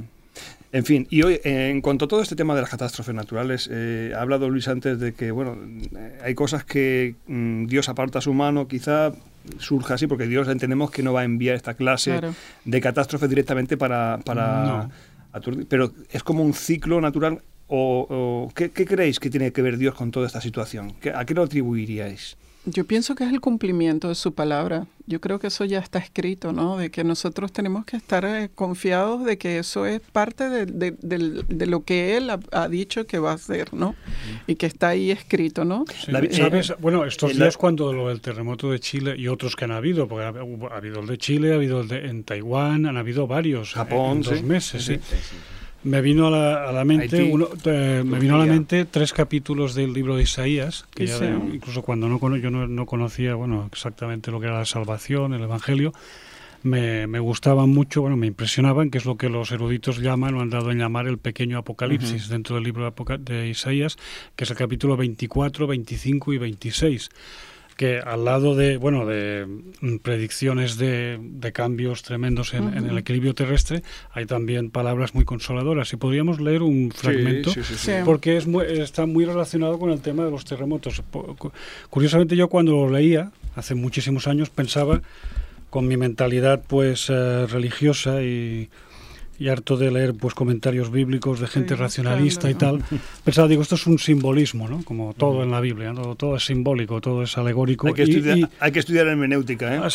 En fin, y hoy, en cuanto a todo este tema de las catástrofes naturales, ha hablado Luis antes de que, bueno, hay cosas que Dios aparta su mano, quizá surja así, porque Dios entendemos que no va a enviar esta clase de catástrofes directamente para aturdir, pero es como un ciclo natural, o ¿qué creéis que tiene que ver Dios con toda esta situación? ¿A qué lo atribuiríais? Yo pienso que es el cumplimiento de su palabra. Yo creo que eso ya está escrito, ¿no? De que nosotros tenemos que estar confiados de que eso es parte de lo que Él ha dicho que va a hacer, ¿no? Y que está ahí escrito, ¿no? Sí, ¿sabes? Bueno, estos días cuando lo del terremoto de Chile y otros que han habido, porque ha habido el de Chile, ha habido en Taiwán, han habido varios. Japón, en 2 meses, sí. Me vino a la mente 3 capítulos del libro de Isaías, que incluso cuando yo no conocía exactamente lo que era la salvación, el Evangelio, me gustaban mucho, me impresionaban, que es lo que los eruditos llaman o han dado en llamar el pequeño Apocalipsis dentro del libro de Isaías, que es el capítulo 24, 25 y 26. Que al lado de predicciones de cambios tremendos en el equilibrio terrestre, hay también palabras muy consoladoras. Y podríamos leer un fragmento, porque está muy relacionado con el tema de los terremotos. Curiosamente, yo cuando lo leía, hace muchísimos años, pensaba, con mi mentalidad religiosa y harto de leer comentarios bíblicos de gente racionalista y tal, pensaba, esto es un simbolismo, ¿no? Como todo en la Biblia, ¿no? Todo es simbólico, todo es alegórico. Hay que estudiar hermenéutica, ¿eh?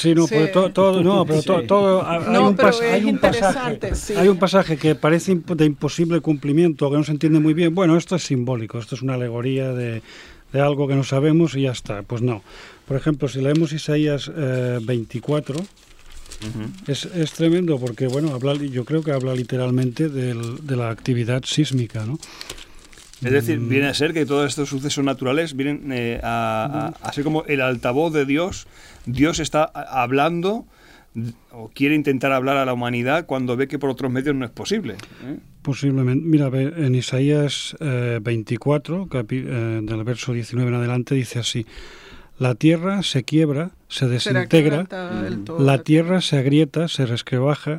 Hay un pasaje que parece de imposible cumplimiento, que no se entiende muy bien. Bueno, esto es simbólico, esto es una alegoría de algo que no sabemos y ya está. Pues no. Por ejemplo, si leemos Isaías 24... Es tremendo porque, yo creo que habla literalmente de la actividad sísmica, ¿no? Es decir, viene a ser que todos estos sucesos naturales vienen a ser como el altavoz de Dios. Dios está hablando o quiere intentar hablar a la humanidad cuando ve que por otros medios no es posible. Posiblemente. Mira, en Isaías 24, del verso 19 en adelante, dice así: La tierra se quiebra, se desintegra, la tierra se agrieta, se resquebraja,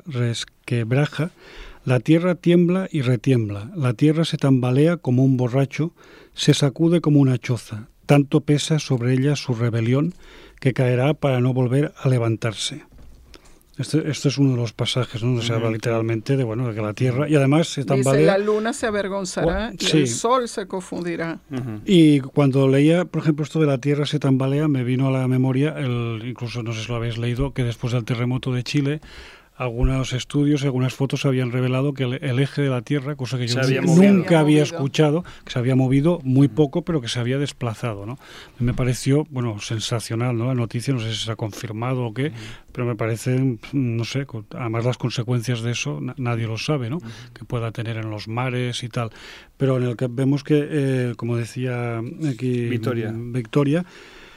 la tierra tiembla y retiembla, la tierra se tambalea como un borracho, se sacude como una choza, tanto pesa sobre ella su rebelión que caerá para no volver a levantarse. Este es uno de los pasajes, ¿no? Donde se habla literalmente de que la tierra, y además se tambalea. Dice, la luna se avergonzará y el sol se confundirá. Y cuando leía, por ejemplo, esto de la tierra se tambalea, me vino a la memoria, incluso no sé si lo habéis leído, que después del terremoto de Chile, algunos estudios y algunas fotos habían revelado que el eje de la Tierra, cosa que yo nunca había escuchado, que se había movido muy poco, pero que se había desplazado, ¿no? Me pareció, sensacional, ¿no? La noticia, no sé si se ha confirmado o qué, pero me parece, no sé, además las consecuencias de eso nadie lo sabe, ¿no? Que pueda tener en los mares y tal. Pero en el que vemos que, como decía aquí Victoria,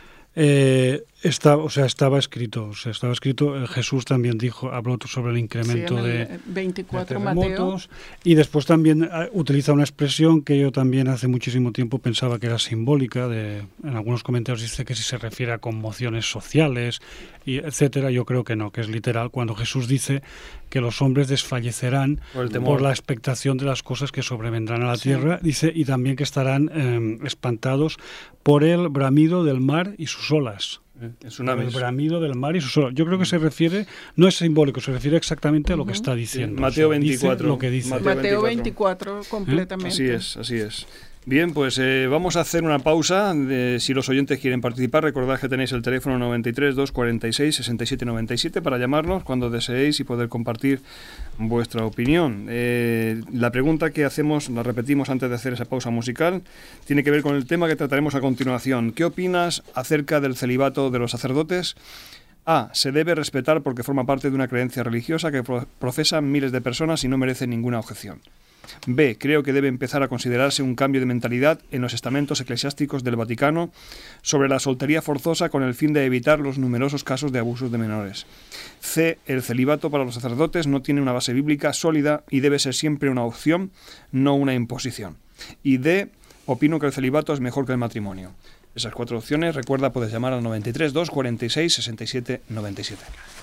estaba escrito. Jesús también habló sobre el incremento de 24 de terremotos, y después también utiliza una expresión que yo también hace muchísimo tiempo pensaba que era simbólica. En algunos comentarios dice que si se refiere a conmociones sociales, y etcétera. Yo creo que no, que es literal cuando Jesús dice que los hombres desfallecerán por la expectación de las cosas que sobrevendrán a la tierra, dice, y también que estarán espantados por el bramido del mar y sus olas. El bramido del mar y sus olas. Yo creo que se refiere, no es simbólico, se refiere exactamente a lo que está diciendo. Mateo 24. Lo que dice. Mateo 24 completamente. Así es. Bien, pues vamos a hacer una pausa. Si los oyentes quieren participar, recordad que tenéis el teléfono 93 246 67 97 para llamarnos cuando deseéis y poder compartir vuestra opinión. La pregunta que hacemos, la repetimos antes de hacer esa pausa musical, tiene que ver con el tema que trataremos a continuación. ¿Qué opinas acerca del celibato de los sacerdotes? A. Se debe respetar porque forma parte de una creencia religiosa que profesan miles de personas y no merece ninguna objeción. B. Creo que debe empezar a considerarse un cambio de mentalidad en los estamentos eclesiásticos del Vaticano sobre la soltería forzosa con el fin de evitar los numerosos casos de abusos de menores. C. El celibato para los sacerdotes no tiene una base bíblica sólida y debe ser siempre una opción, no una imposición. Y D. Opino que el celibato es mejor que el matrimonio. Esas 4 opciones, recuerda, puedes llamar al 93 246 67 97.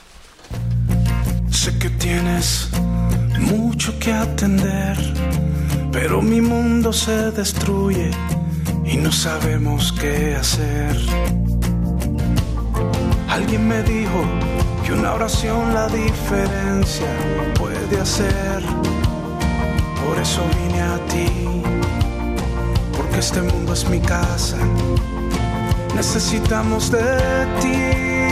Sé que tienes mucho que atender, pero mi mundo se destruye y no sabemos qué hacer. Alguien me dijo que una oración la diferencia puede hacer. Por eso vine a ti, porque este mundo es mi casa. Necesitamos de ti.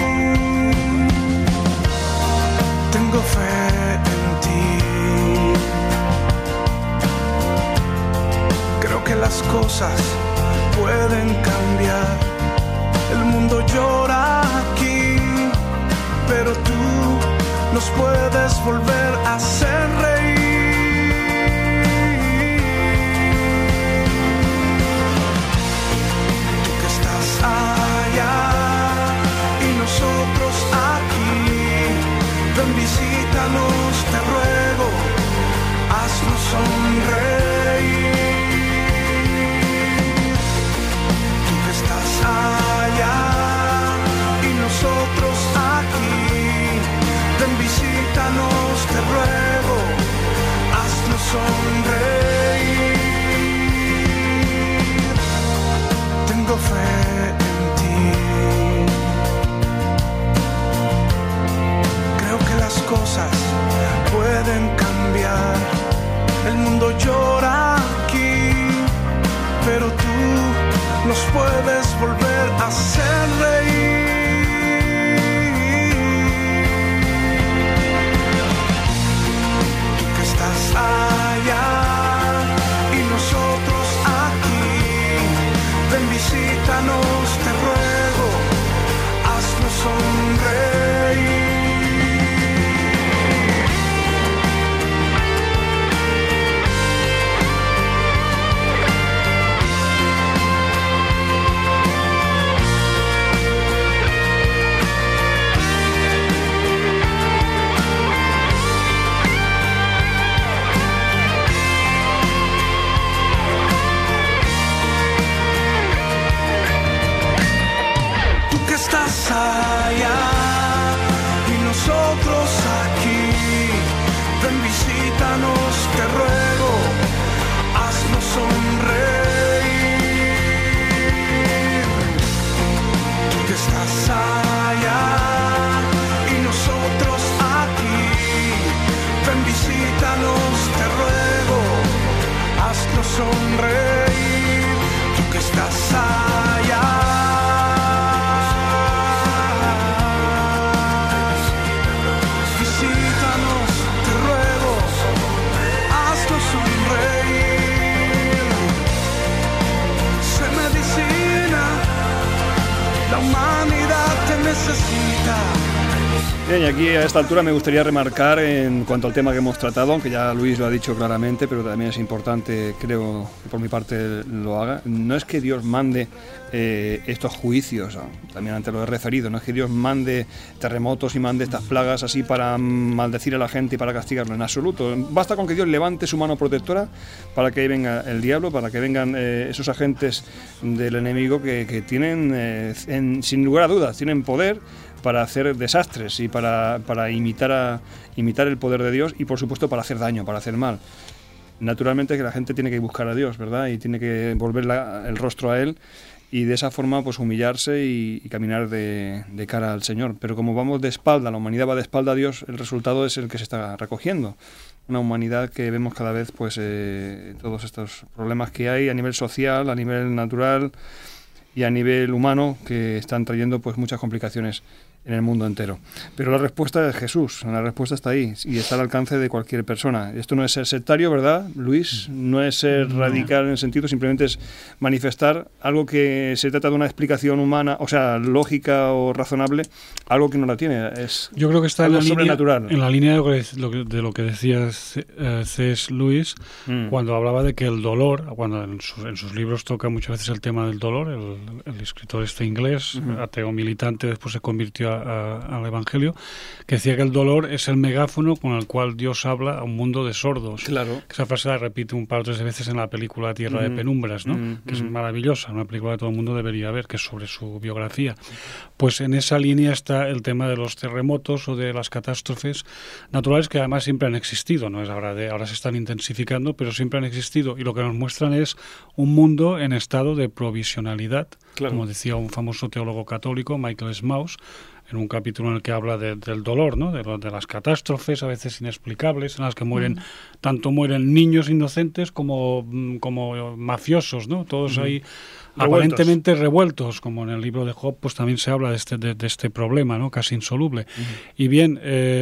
Tengo fe en ti. Creo que las cosas pueden cambiar. El mundo llora aquí, pero tú nos puedes volver a hacer reír. Tú que estás allá y nosotros aquí, ven, visítanos, te ruego, haznos sonreír. Tú que estás allá y nosotros aquí, ven, visítanos, te ruego, Bien, y aquí a esta altura me gustaría remarcar en cuanto al tema que hemos tratado, aunque ya Luis lo ha dicho claramente, pero también es importante, creo que por mi parte lo haga. No es que Dios mande estos juicios, también antes lo he referido, no es que Dios mande terremotos y mande estas plagas así para maldecir a la gente y para castigarlo, en absoluto. Basta con que Dios levante su mano protectora para que venga el diablo, para que vengan esos agentes del enemigo que tienen, sin lugar a dudas, tienen poder para hacer desastres y para imitar el poder de Dios y por supuesto para hacer daño, para hacer mal. Naturalmente que la gente tiene que buscar a Dios, ¿verdad? Y tiene que volver el rostro a Él y de esa forma pues humillarse y caminar de cara al Señor. Pero como vamos de espalda, la humanidad va de espalda a Dios, el resultado es el que se está recogiendo. Una humanidad que vemos cada vez pues todos estos problemas que hay a nivel social, a nivel natural y a nivel humano que están trayendo pues muchas complicaciones en el mundo entero. Pero la respuesta es Jesús, la respuesta está ahí y está al alcance de cualquier persona. Esto no es ser sectario, ¿verdad, Luis? No es ser radical en el sentido, simplemente es manifestar algo que se trata de una explicación humana, o sea, lógica o razonable, algo que no la tiene. Es Yo creo que está algo sobrenatural. En la línea de lo que decía C.S. Lewis cuando hablaba de que el dolor, cuando en sus libros toca muchas veces el tema del dolor, el escritor inglés, ateo militante, después se convirtió al Evangelio, que decía que el dolor es el megáfono con el cual Dios habla a un mundo de sordos. Claro. Esa frase la repite un par o tres veces en la película Tierra de Penumbras, ¿no? Que es maravillosa, una película que todo el mundo debería ver, que es sobre su biografía. Pues en esa línea está el tema de los terremotos o de las catástrofes naturales, que además siempre han existido, no es ahora se están intensificando, pero siempre han existido, y lo que nos muestran es un mundo en estado de provisionalidad, como decía un famoso teólogo católico, Michael Smaus, en un capítulo en el que habla del dolor, ¿no? de las catástrofes a veces inexplicables, en las que tanto mueren niños inocentes como mafiosos, ¿no? Todos ahí aparentemente revueltos, como en el libro de Job, pues también se habla de este problema, ¿no? Casi insoluble. Y bien,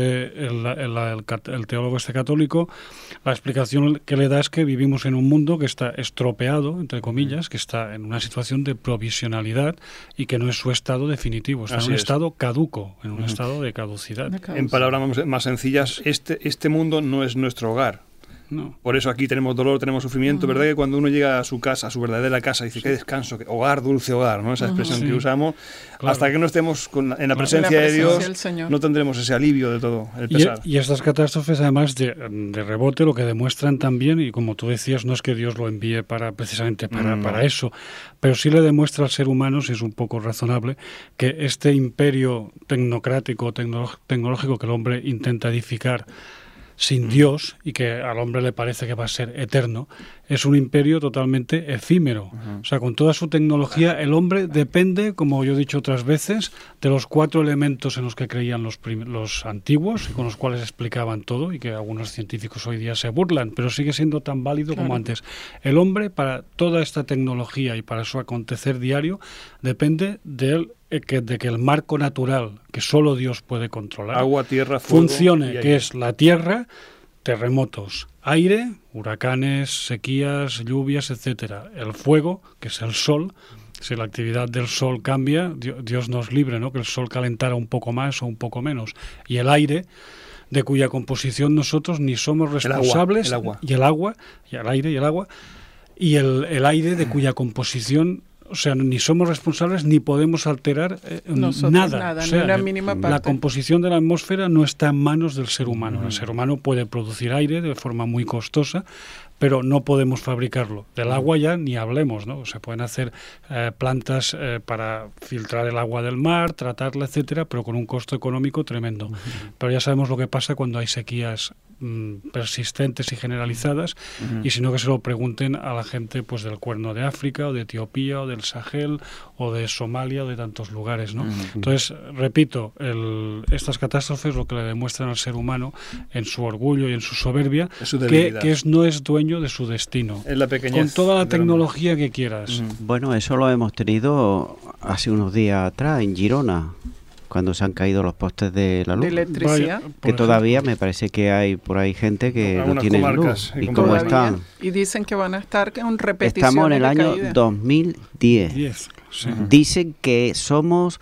el teólogo católico, la explicación que le da es que vivimos en un mundo que está estropeado, entre comillas, que está en una situación de provisionalidad y que no es su estado definitivo, está en un estado caduco, en un estado de caducidad. En palabras más sencillas, este mundo no es nuestro hogar. No. Por eso aquí tenemos dolor, tenemos sufrimiento, ¿verdad? Que cuando uno llega a su casa, a su verdadera casa, dice, qué descanso, qué hogar, dulce hogar, ¿no? Esa expresión que usamos, hasta que no estemos en la presencia de Dios, no tendremos ese alivio de todo, el pesar. Y estas catástrofes, además de rebote, lo que demuestran también, y como tú decías, no es que Dios lo envíe precisamente para eso, pero sí le demuestra al ser humano, si es un poco razonable, que este imperio tecnocrático, tecnológico que el hombre intenta edificar sin Dios, y que al hombre le parece que va a ser eterno, es un imperio totalmente efímero. O sea, con toda su tecnología, el hombre depende, como yo he dicho otras veces, de los 4 elementos en los que creían los antiguos, y con los cuales explicaban todo, y que algunos científicos hoy día se burlan, pero sigue siendo tan válido como antes. El hombre, para toda esta tecnología y para su acontecer diario, depende de que el marco natural, que solo Dios puede controlar, agua, tierra, fuego, funcione, que es la tierra, terremotos, aire, huracanes, sequías, lluvias, etcétera. El fuego, que es el sol, si la actividad del sol cambia, Dios nos libre, ¿no? Que el sol calentara un poco más o un poco menos. Y el aire, de cuya composición nosotros ni somos responsables, el agua. Y el agua, y el aire y el agua, y el aire de cuya composición, o sea, ni somos responsables ni podemos alterar nada. O sea, ni una mínima parte. La composición de la atmósfera no está en manos del ser humano. El ser humano puede producir aire de forma muy costosa, pero no podemos fabricarlo. Del agua ya ni hablemos, ¿no? Se pueden hacer plantas para filtrar el agua del mar, tratarla, etcétera, pero con un costo económico tremendo. Pero ya sabemos lo que pasa cuando hay sequías persistentes y generalizadas, y si no, que se lo pregunten a la gente pues del Cuerno de África, o de Etiopía, o del Sahel, o de Somalia, o de tantos lugares, ¿no? Entonces, repito, estas catástrofes lo que le demuestran al ser humano en su orgullo y en su soberbia, que no es dueño de su destino, en la pequeñez, con toda la tecnología que quieras. Bueno, eso lo hemos tenido hace unos días atrás en Girona, cuando se han caído los postes de la luz. De electricidad. Que todavía me parece que hay por ahí gente que no tiene luz. ¿Y cómo están? Y dicen que van a estar en repeticiones. Estamos en el año 2010. Sí. Dicen que somos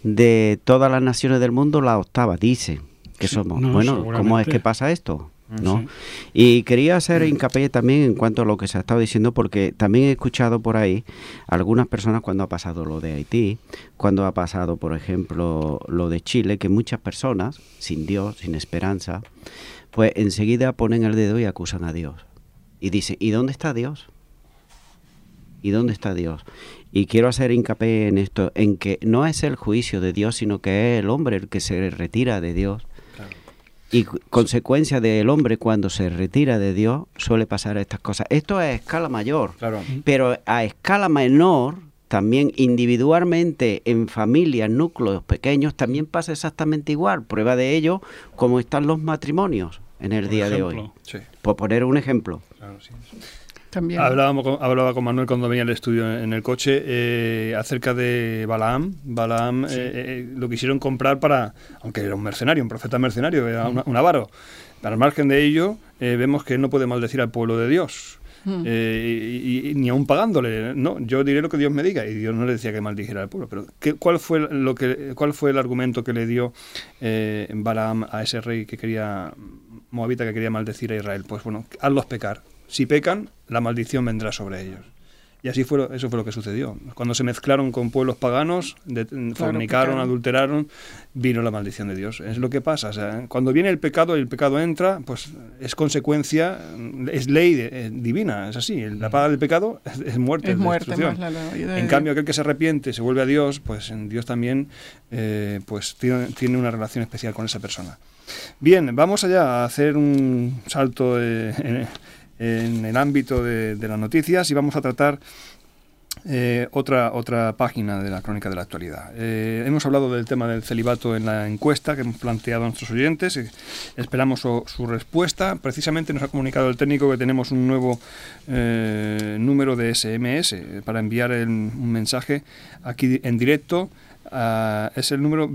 de todas las naciones del mundo la octava, dicen que Sí, somos. no, Bueno, ¿cómo es seguramente. que pasa esto? ¿No? Sí. Y quería hacer hincapié también en cuanto a lo que se ha estado diciendo, porque también he escuchado por ahí algunas personas cuando ha pasado lo de Haití, cuando ha pasado, por ejemplo, lo de Chile, que muchas personas, sin Dios, sin esperanza, pues enseguida ponen el dedo y acusan a Dios. Y dicen, ¿y dónde está Dios? ¿Y dónde está Dios? Y quiero hacer hincapié en esto, en que no es el juicio de Dios, sino que es el hombre el que se retira de Dios. Claro. Y consecuencia del hombre cuando se retira de Dios suele pasar estas cosas. Esto es a escala mayor, Claro. pero a escala menor, también individualmente en familias, núcleos pequeños, también pasa exactamente igual. Prueba de ello, como están los matrimonios en el Por día de hoy. ejemplo. Sí, Por poner un ejemplo. claro, sí. También. Hablaba con Manuel cuando venía al estudio en el coche acerca de Balaam. Balaam lo quisieron comprar para, aunque era un mercenario, un profeta mercenario, era un avaro. Al margen de ello, vemos que él no puede maldecir al pueblo de Dios. Y ni aún pagándole, no, yo diré lo que Dios me diga, y Dios no le decía que maldijera al pueblo. Pero ¿cuál fue el argumento que le dio Balaam a ese rey moabita que quería maldecir a Israel? Pues bueno, hazlos pecar. Si pecan, la maldición vendrá sobre ellos. Y eso fue lo que sucedió. Cuando se mezclaron con pueblos paganos, fornicaron, pecaron. Adulteraron, vino la maldición de Dios. Es lo que pasa. O sea, cuando viene el pecado y el pecado entra, pues es consecuencia, es ley divina, es así. La paga del pecado es muerte, Es muerte, destrucción. más la ley de En cambio, aquel que se arrepiente, se vuelve a Dios, pues en Dios también pues tiene una relación especial con esa persona. Bien, vamos allá a hacer un salto en el ámbito de las noticias y vamos a tratar otra página de la Crónica de la Actualidad. Hemos hablado del tema del celibato en la encuesta que hemos planteado a nuestros oyentes. Esperamos su respuesta. Precisamente nos ha comunicado el técnico que tenemos un nuevo número de SMS para enviar un mensaje aquí en directo. Es el número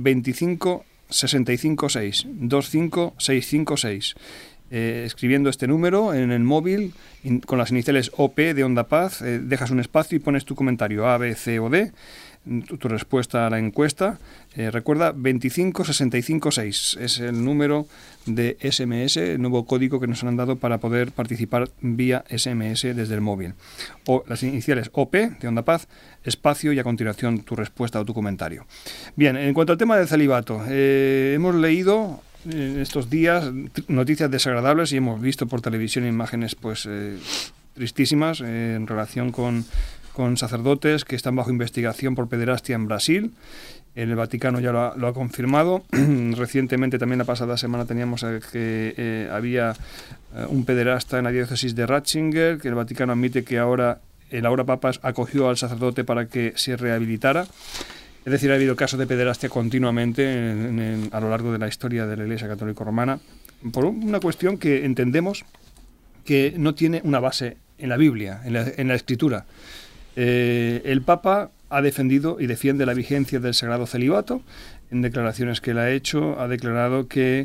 25656, 25656. Escribiendo este número en el móvil con las iniciales OP de Onda Paz, dejas un espacio y pones tu comentario A, B, C o D, tu respuesta a la encuesta. Recuerda, 25656 es el número de SMS, el nuevo código que nos han dado para poder participar vía SMS desde el móvil. O las iniciales OP de Onda Paz, espacio y a continuación tu respuesta o tu comentario. Bien, en cuanto al tema del celibato, hemos leído en estos días noticias desagradables y hemos visto por televisión imágenes pues tristísimas en relación con sacerdotes que están bajo investigación por pederastia en Brasil. El Vaticano ya lo ha confirmado. Recientemente, también la pasada semana, teníamos que había un pederasta en la diócesis de Ratzinger, que el Vaticano admite que ahora el ahora Papa acogió al sacerdote para que se rehabilitara. Es decir, ha habido casos de pederastia continuamente a lo largo de la historia de la Iglesia Católica Romana, por una cuestión que entendemos que no tiene una base en la Biblia, en la Escritura. El Papa ha defendido y defiende la vigencia del sagrado celibato. En declaraciones que él ha hecho, ha declarado que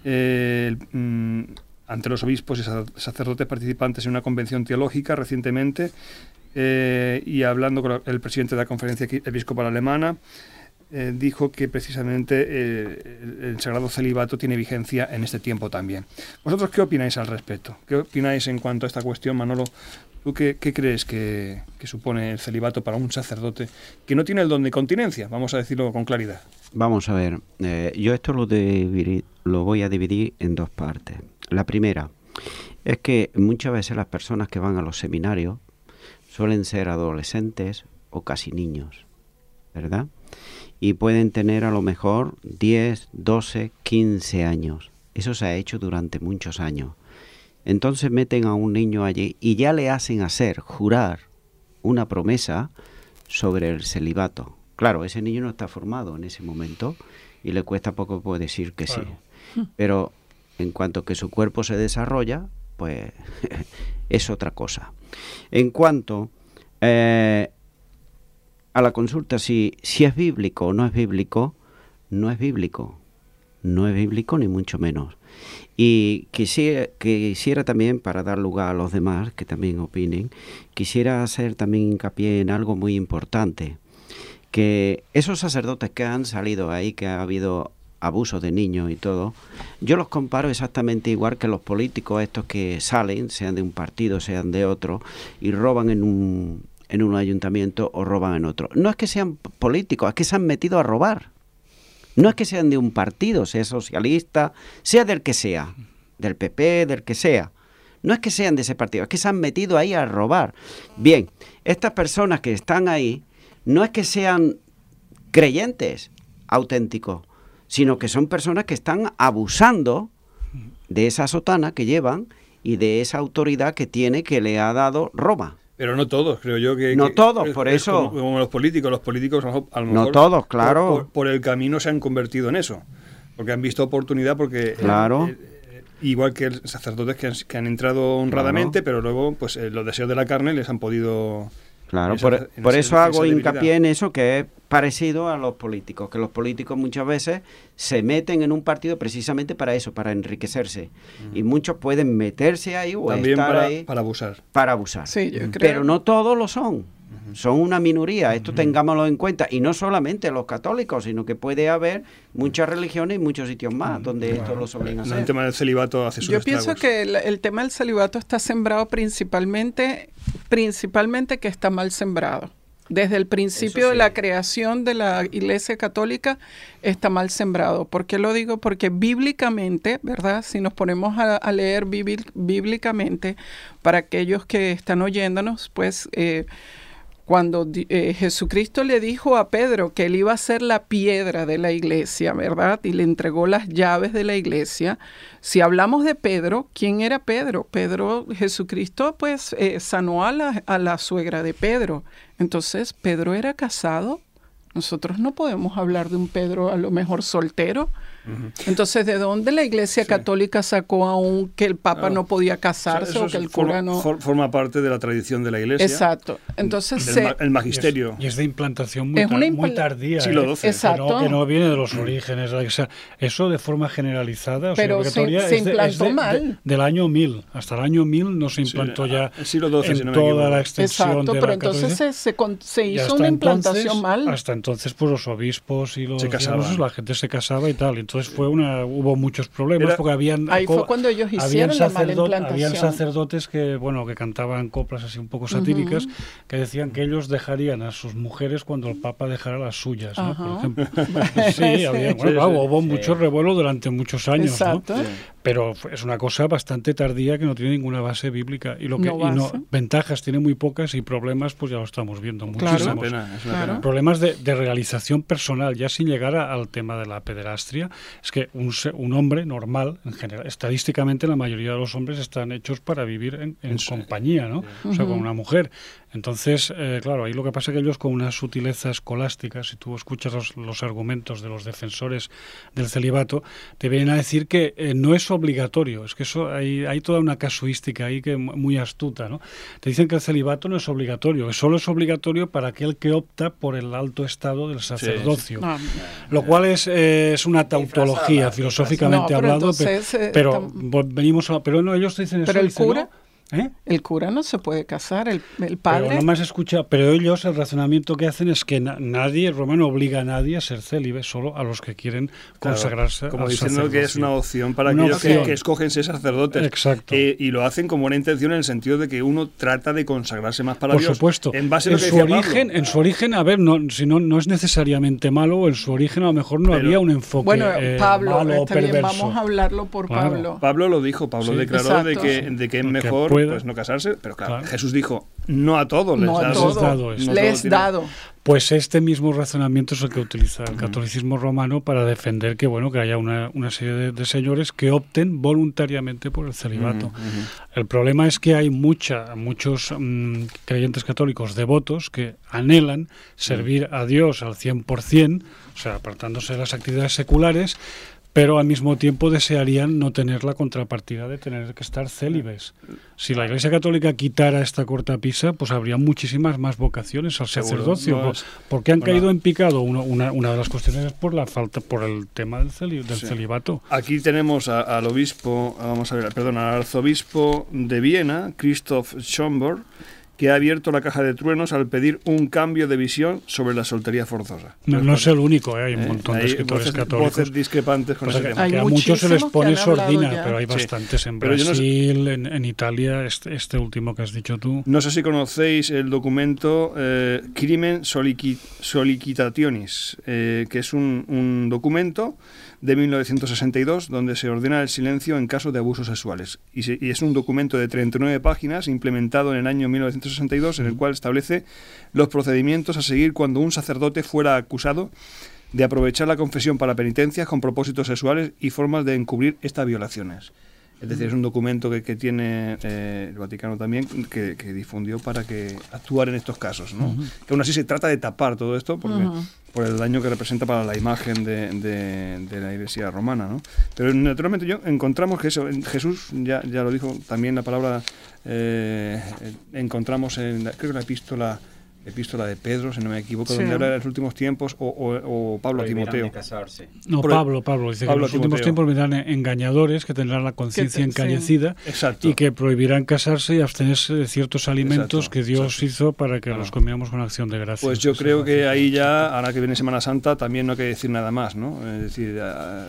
ante los obispos y sacerdotes participantes en una convención teológica recientemente, y hablando con el presidente de la Conferencia Episcopal Alemana, dijo que precisamente el sagrado celibato tiene vigencia en este tiempo también. ¿Vosotros qué opináis al respecto? ¿Qué opináis en cuanto a esta cuestión, Manolo? ¿Tú qué crees que supone el celibato para un sacerdote que no tiene el don de continencia? Vamos a decirlo con claridad. Vamos a ver, yo esto lo voy a dividir en dos partes. La primera es que muchas veces las personas que van a los seminarios suelen ser adolescentes o casi niños, ¿verdad? Y pueden tener a lo mejor 10, 12, 15 años. Eso se ha hecho durante muchos años. Entonces meten a un niño allí y ya le hacen jurar una promesa sobre el celibato. Claro, ese niño no está formado en ese momento y le cuesta poco poder decir que sí. Pero en cuanto que su cuerpo se desarrolla, pues es otra cosa. En cuanto a la consulta, si es bíblico o no es bíblico, no es bíblico. No es bíblico ni mucho menos. Y quisiera también, para dar lugar a los demás que también opinen, quisiera hacer también hincapié en algo muy importante, que esos sacerdotes que han salido ahí, que ha habido abusos de niños y todo, yo los comparo exactamente igual que los políticos estos que salen, sean de un partido, sean de otro, y roban en un ayuntamiento o roban en otro. No es que sean políticos, es que se han metido a robar. No es que sean de un partido, sea socialista, sea del que sea, del PP, del que sea. No es que sean de ese partido, es que se han metido ahí a robar. Bien, estas personas que están ahí, no es que sean creyentes auténticos, sino que son personas que están abusando de esa sotana que llevan y de esa autoridad que tiene, que le ha dado Roma. Pero no todos, creo yo que... No todos, por eso... Como los políticos a lo mejor... No todos, claro. Por el camino se han convertido en eso, porque han visto oportunidad, porque... Claro. Igual que sacerdotes que han entrado honradamente, pero luego pues los deseos de la carne les han podido... Claro, por eso hago hincapié en eso, que es parecido a los políticos, que los políticos muchas veces se meten en un partido precisamente para eso, para enriquecerse. Y muchos pueden meterse ahí o también estar ahí para abusar. Para abusar. Sí, yo creo. Pero no todos lo son. Son una minoría, esto tengámoslo en cuenta, y no solamente los católicos, sino que puede haber muchas religiones y muchos sitios más donde esto lo suelen hacer. El tema del celibato hace sus Yo estragos. pienso que el tema del celibato está sembrado principalmente que está mal sembrado. Desde el principio de la creación de la Iglesia Católica está mal sembrado. ¿Por qué lo digo? Porque bíblicamente, ¿verdad? Si nos ponemos a leer bíblicamente, para aquellos que están oyéndonos, pues... cuando Jesucristo le dijo a Pedro que él iba a ser la piedra de la iglesia, ¿verdad? Y le entregó las llaves de la iglesia. Si hablamos de Pedro, ¿quién era Pedro? Jesucristo pues sanó a la suegra de Pedro. Entonces, ¿Pedro era casado? Nosotros no podemos hablar de un Pedro a lo mejor soltero. Entonces, ¿de dónde la Iglesia Católica sacó aún que el Papa no podía casarse o que el cura no...? Forma parte de la tradición de la Iglesia. Exacto. Entonces, el magisterio. Y es de implantación muy tardía. Siglo XII. Exacto. Que no viene de los orígenes. O sea, eso de forma generalizada. Pero se implantó mal. Del año 1000. Hasta el año 1000 no se implantó ya el siglo XII, en si no me toda equivoco. la extensión Exacto, de pero la entonces se hizo una implantación mal. Hasta entonces, pues los obispos y los casaban. la gente se casaba y tal. Entonces hubo muchos problemas porque ahí fue cuando ellos hicieron la mala implantación. Habían sacerdotes que cantaban coplas así un poco satíricas, que decían que ellos dejarían a sus mujeres cuando el Papa dejara las suyas, ¿no? Por ejemplo. Sí, hubo mucho revuelo durante muchos años. Exacto. ¿no? Pero es una cosa bastante tardía que no tiene ninguna base bíblica. Y ventajas tiene muy pocas y problemas, pues ya lo estamos viendo muchísimos. Es una pena. Problemas de realización personal, ya sin llegar al tema de la pederastria. Es que un hombre normal, en general, estadísticamente la mayoría de los hombres están hechos para vivir en compañía, ¿no? O sea, con una mujer. Entonces, claro, ahí lo que pasa es que ellos con una sutileza escolástica, si tú escuchas los argumentos de los defensores del celibato, te vienen a decir que no es obligatorio. Es que eso hay toda una casuística ahí que muy astuta, ¿no? Te dicen que el celibato no es obligatorio, que solo es obligatorio para aquel que opta por el alto estado del sacerdocio. Lo cual es una tautología, filosóficamente hablado, pero venimos a... Pero no, ellos dicen eso. Pero el cura... ¿no? ¿Eh? El cura no se puede casar, el padre... Pero no más escucha, pero ellos el razonamiento que hacen es que nadie, Roma no obliga a nadie a ser célibe, solo a los que quieren consagrarse como al diciendo sacerdocio. Que es una opción para aquellos que escogen ser sacerdotes. Exacto. Y lo hacen con buena intención en el sentido de que uno trata de consagrarse más para Dios. Por supuesto. En base a lo que decía Pablo. En su origen, a ver, no es necesariamente malo, en su origen a lo mejor no había un enfoque Pablo, malo o perverso. Bien, vamos a hablarlo por Pablo. Pablo lo dijo, declaró de que es mejor pues, no casarse. Pero claro, Jesús dijo, no a todos les es dado. Pues este mismo razonamiento es el que utiliza el catolicismo romano para defender que haya una serie de señores que opten voluntariamente por el celibato. El problema es que hay muchos creyentes católicos devotos que anhelan servir a Dios al 100%, o sea, apartándose de las actividades seculares, pero al mismo tiempo desearían no tener la contrapartida de tener que estar célibes. Si la Iglesia Católica quitara esta cortapisa, pues habría muchísimas más vocaciones al sacerdocio. Porque han caído en picado. Una de las cuestiones es por el tema del celibato. Aquí tenemos al arzobispo de Viena, Christoph Schomburg, que ha abierto la caja de truenos al pedir un cambio de visión sobre la soltería forzosa. No es el único, hay un montón de escritores católicos. Voces discrepantes con ese tema. Que a muchos se les pone sordina, pero hay bastantes en Brasil, en Italia, este último que has dicho tú. No sé si conocéis el documento Crimen Sollicitationis, que es un documento de 1962 donde se ordena el silencio en caso de abusos sexuales. Y es un documento de 39 páginas implementado en el año 1962 en el cual establece los procedimientos a seguir cuando un sacerdote fuera acusado de aprovechar la confesión para penitencias con propósitos sexuales y formas de encubrir estas violaciones. Es decir, es un documento que tiene el Vaticano también, que difundió para que actuar en estos casos, ¿no? Que aún así se trata de tapar todo esto por el daño que representa para la imagen de la Iglesia romana, ¿no? Pero naturalmente encontramos que eso, Jesús ya lo dijo, también la palabra encontramos en, creo que la epístola de Pedro, si no me equivoco, donde habla de los últimos tiempos, o Pablo a Timoteo. No, Pablo dice que en los últimos tiempos vendrán engañadores que tendrán la conciencia encañecida y que prohibirán casarse y abstenerse de ciertos alimentos que Dios hizo para que los comiéramos con acción de gracias. Pues yo creo que ahí ya, ahora que viene Semana Santa, también no hay que decir nada más, ¿no? Es decir,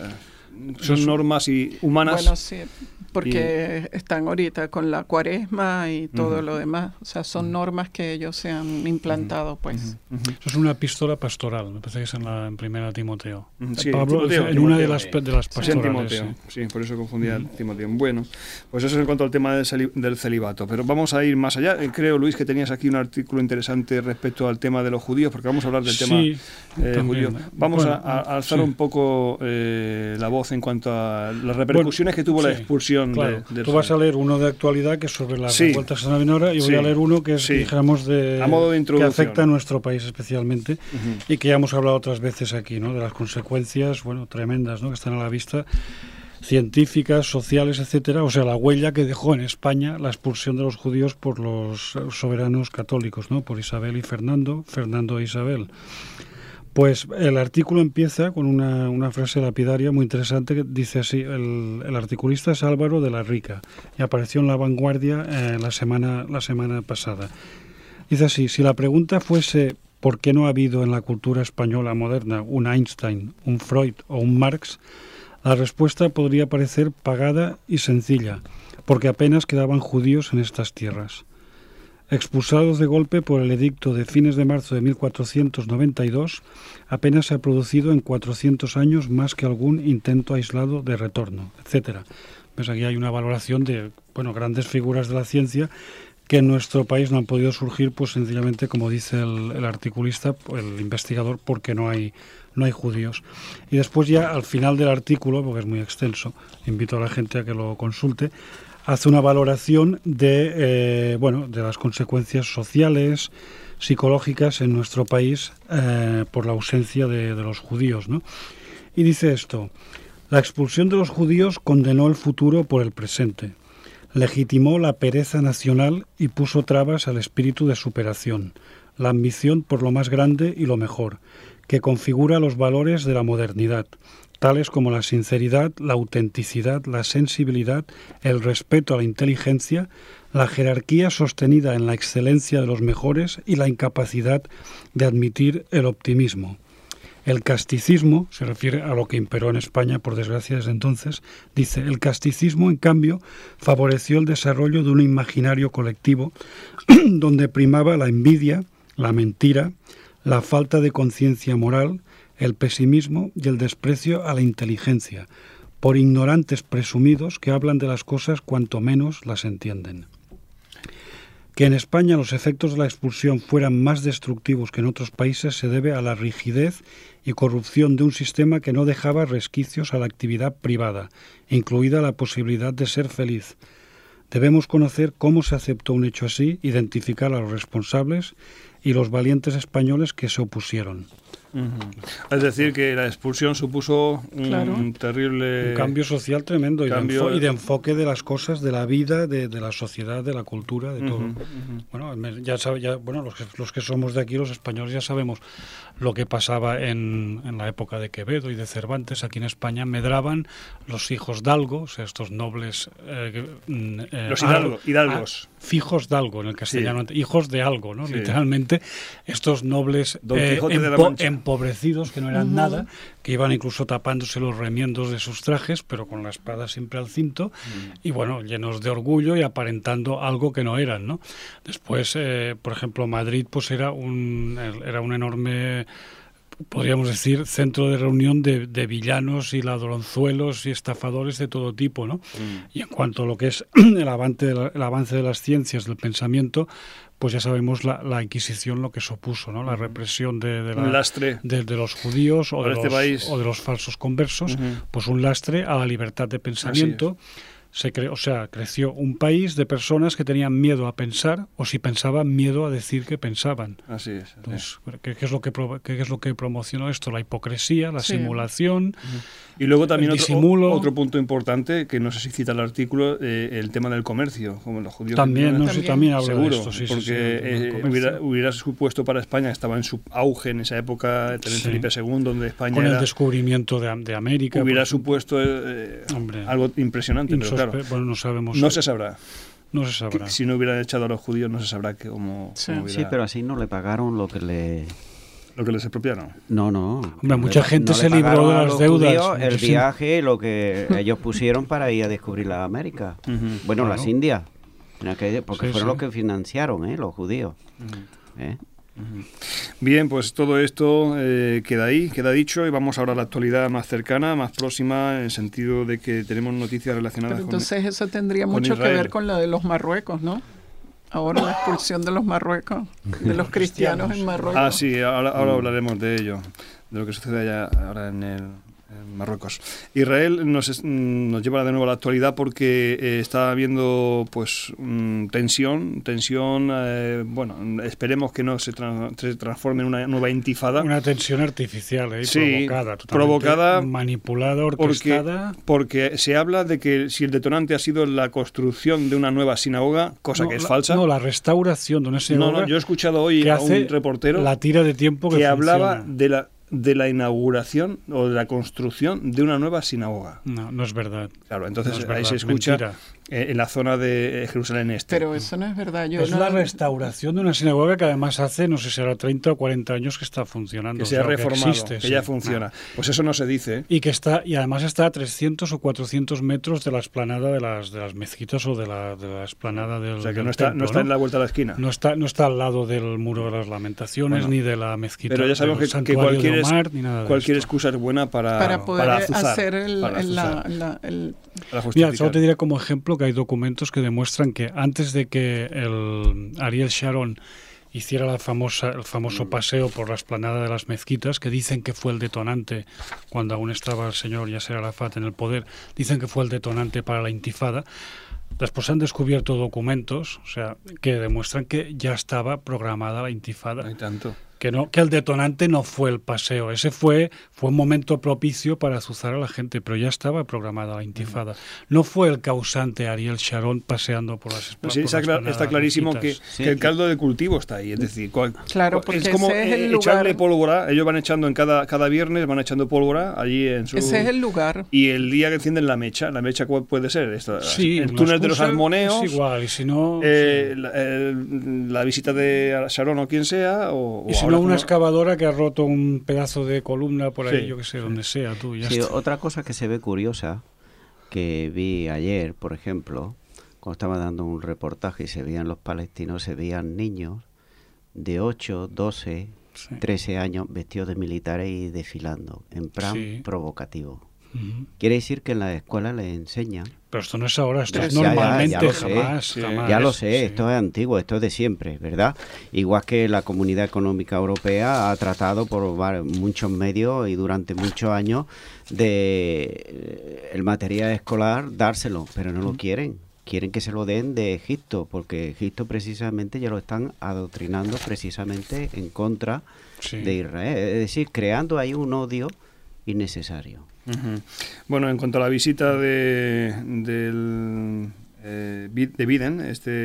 son normas humanas. Bueno, sí, porque están ahorita con la Cuaresma y todo lo demás. O sea, son normas que ellos se han implantado, pues. Eso es una epístola pastoral, me parece que es en primera Timoteo. Sí, Pablo, Timoteo, en una de las pastorales. Timoteo, sí, por eso confundía Timoteo. Bueno, pues eso es en cuanto al tema del celibato. Pero vamos a ir más allá. Creo, Luis, que tenías aquí un artículo interesante respecto al tema de los judíos, porque vamos a hablar del tema judío. Vamos a alzar un poco la voz en cuanto a las repercusiones que tuvo la expulsión. Claro. Tú vas a leer uno de actualidad que es sobre las revueltas en Avenora y voy a leer uno que es, dijéramos, a modo de que afecta a nuestro país especialmente y que ya hemos hablado otras veces aquí, ¿no? De las consecuencias, tremendas, ¿no? Que están a la vista, científicas, sociales, etcétera. O sea, la huella que dejó en España la expulsión de los judíos por los soberanos católicos, ¿no? Por Isabel y Fernando e Isabel. Pues el artículo empieza con una frase lapidaria muy interesante que dice así: el articulista es Álvaro de la Rica y apareció en La Vanguardia la semana pasada. Dice así: si la pregunta fuese ¿por qué no ha habido en la cultura española moderna un Einstein, un Freud o un Marx?, la respuesta podría parecer pagada y sencilla, porque apenas quedaban judíos en estas tierras. Expulsados de golpe por el edicto de fines de marzo de 1492, apenas se ha producido en 400 años más que algún intento aislado de retorno, etcétera. Pues aquí hay una valoración de grandes figuras de la ciencia que en nuestro país no han podido surgir, pues sencillamente, como dice el articulista, el investigador, porque no hay judíos. Y después ya al final del artículo, porque es muy extenso, invito a la gente a que lo consulte, hace una valoración de las consecuencias sociales, psicológicas en nuestro país por la ausencia de los judíos, ¿no? Y dice esto: la expulsión de los judíos condenó el futuro por el presente, legitimó la pereza nacional y puso trabas al espíritu de superación, la ambición por lo más grande y lo mejor, que configura los valores de la modernidad, tales como la sinceridad, la autenticidad, la sensibilidad, el respeto a la inteligencia, la jerarquía sostenida en la excelencia de los mejores y la incapacidad de admitir el optimismo. El casticismo, se refiere a lo que imperó en España, por desgracia, desde entonces, dice: el casticismo, en cambio, favoreció el desarrollo de un imaginario colectivo donde primaba la envidia, la mentira, la falta de conciencia moral, el pesimismo y el desprecio a la inteligencia, por ignorantes presumidos que hablan de las cosas cuanto menos las entienden. Que en España los efectos de la expulsión fueran más destructivos que en otros países se debe a la rigidez y corrupción de un sistema que no dejaba resquicios a la actividad privada, incluida la posibilidad de ser feliz. Debemos conocer cómo se aceptó un hecho así, identificar a los responsables y los valientes españoles que se opusieron. Es decir, que la expulsión supuso un terrible... Un cambio social tremendo y de enfoque de las cosas, de la vida, de la sociedad, de la cultura, de todo. Bueno, los que somos de aquí, los españoles, ya sabemos lo que pasaba en la época de Quevedo y de Cervantes. Aquí en España medraban los hijos d'Algo, o sea, estos nobles... los hidalgos. Fijos d'Algo, en el castellano, hijos de algo, ¿no? Sí. Literalmente, estos nobles empobrecidos, que no eran nada, que iban incluso tapándose los remiendos de sus trajes, pero con la espada siempre al cinto, y bueno, llenos de orgullo y aparentando algo que no eran, ¿no? Después, por ejemplo, Madrid pues era un enorme, podríamos decir, centro de reunión de villanos y ladronzuelos y estafadores de todo tipo, ¿no? Y en cuanto a lo que es el avance de las ciencias, del pensamiento, pues ya sabemos la Inquisición lo que supuso, ¿no? La represión de los judíos o de los falsos conversos, pues un lastre a la libertad de pensamiento. Creció un país de personas que tenían miedo a pensar, o si pensaban, miedo a decir que pensaban. Así es. Entonces, ¿qué es lo que promocionó esto? La hipocresía, la simulación, y luego también otro punto importante, que no sé si cita el artículo, el tema del comercio, como los judíos. También habla seguro, de esto, sí, porque hubiera supuesto para España, estaba en su auge en esa época, Felipe II, donde España con el descubrimiento de América. Hubiera supuesto algo impresionante, pero claro, bueno, no sabemos. No se sabrá. No se sabrá. Si no hubieran echado a los judíos, no se sabrá cómo hubiera... Sí, pero así no le pagaron lo que les expropiaron. No. Hombre, mucha gente se libró de las deudas. Judíos, el viaje, lo que ellos pusieron para ir a descubrir la América. Bueno, las Indias. Porque fueron los que financiaron, los judíos. Bien, pues todo esto queda ahí, queda dicho, y vamos ahora a la actualidad más cercana, más próxima, en el sentido de que tenemos noticias relacionadas entonces eso tendría mucho que ver con la de los Marruecos, ¿no? Ahora la expulsión de los Marruecos, de los cristianos en Marruecos. Ah, sí, ahora hablaremos de ello, de lo que sucede allá ahora en Marruecos. Israel nos lleva de nuevo a la actualidad porque está habiendo pues tensión, bueno, esperemos que no se transforme en una nueva intifada. Una tensión artificial, provocada, manipulada, orquestada. Porque se habla de que si el detonante ha sido la construcción de una nueva sinagoga, cosa que es falsa. No, la restauración de una sinagoga. Yo he escuchado hoy a un reportero la tira de tiempo que hablaba de la inauguración o de la construcción de una nueva sinagoga. No es verdad. Claro, entonces ahí se escucha en la zona de Jerusalén Este. Pero eso no es verdad. La restauración de una sinagoga que además hace, no sé si era 30 o 40 años que está funcionando. Que se ha reformado, que ya funciona. Pues eso no se dice. Y además está a 300 o 400 metros de la explanada de las mezquitas o de la explanada del templo. O sea, que no está en la vuelta de la esquina. No está al lado del Muro de las Lamentaciones, ni de la mezquita. Pero ya sabemos que cualquier excusa es buena para poder azuzar, hacer Mira, solo te diré como ejemplo que hay documentos que demuestran que antes de que el Ariel Sharon hiciera el famoso paseo por la explanada de las mezquitas, que dicen que fue el detonante, cuando aún estaba el señor Yasser Arafat en el poder, dicen que fue el detonante para la intifada. Después han descubierto documentos, que demuestran que ya estaba programada la intifada. No hay tanto. Que el detonante no fue el paseo, ese fue un momento propicio para azuzar a la gente, pero ya estaba programada la intifada. No fue el causante Ariel Sharon paseando por las esplanadas. Sí, está clarísimo que el caldo de cultivo está ahí, es decir, porque es como ese es el echarle lugar. Pólvora, ellos van echando en cada viernes, van echando pólvora allí en su... Ese es el lugar. Y el día que encienden la mecha ¿cuál puede ser? El túnel de los Almoneos, es igual, y si no... la visita de Sharon o quien sea, y si no una excavadora que ha roto un pedazo de columna por ahí, yo que sé, donde sea, tú ya está. Otra cosa que se ve curiosa, que vi ayer, por ejemplo, cuando estaba dando un reportaje y se veían los palestinos, se veían niños de 8, 12, 13 años vestidos de militares y desfilando, en plan provocativo. Quiere decir que en la escuela les enseñan. Pero esto no es ahora, esto es normalmente, jamás. Ya lo sé, esto es antiguo, esto es de siempre, ¿verdad? Igual que la Comunidad Económica Europea ha tratado por muchos medios y durante muchos años de el material escolar dárselo, pero no lo quieren quieren que se lo den de Egipto, porque Egipto precisamente ya lo están adoctrinando precisamente en contra de Israel, es decir, creando ahí un odio innecesario. Bueno, en cuanto a la visita de Biden,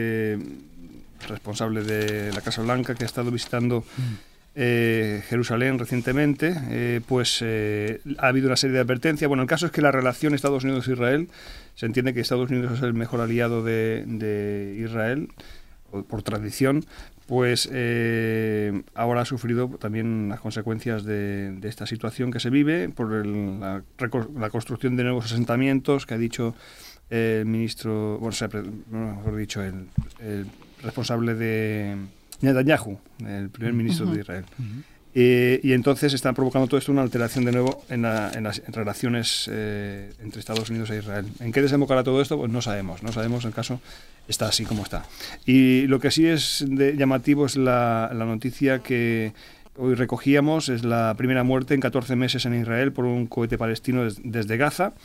responsable de la Casa Blanca, que ha estado visitando Jerusalén recientemente, ha habido una serie de advertencias. Bueno, el caso es que la relación Estados Unidos-Israel, se entiende que Estados Unidos es el mejor aliado de Israel, por tradición, pues ahora ha sufrido también las consecuencias de esta situación que se vive por la construcción de nuevos asentamientos que ha dicho el ministro, mejor dicho, el responsable de Netanyahu, el primer ministro de Israel. Y entonces está provocando todo esto una alteración de nuevo en las relaciones entre Estados Unidos e Israel. ¿En qué desembocará todo esto? Pues no sabemos, el caso está así como está. Y lo que sí es llamativo es la noticia que hoy recogíamos, es la primera muerte en 14 meses en Israel por un cohete palestino desde Gaza.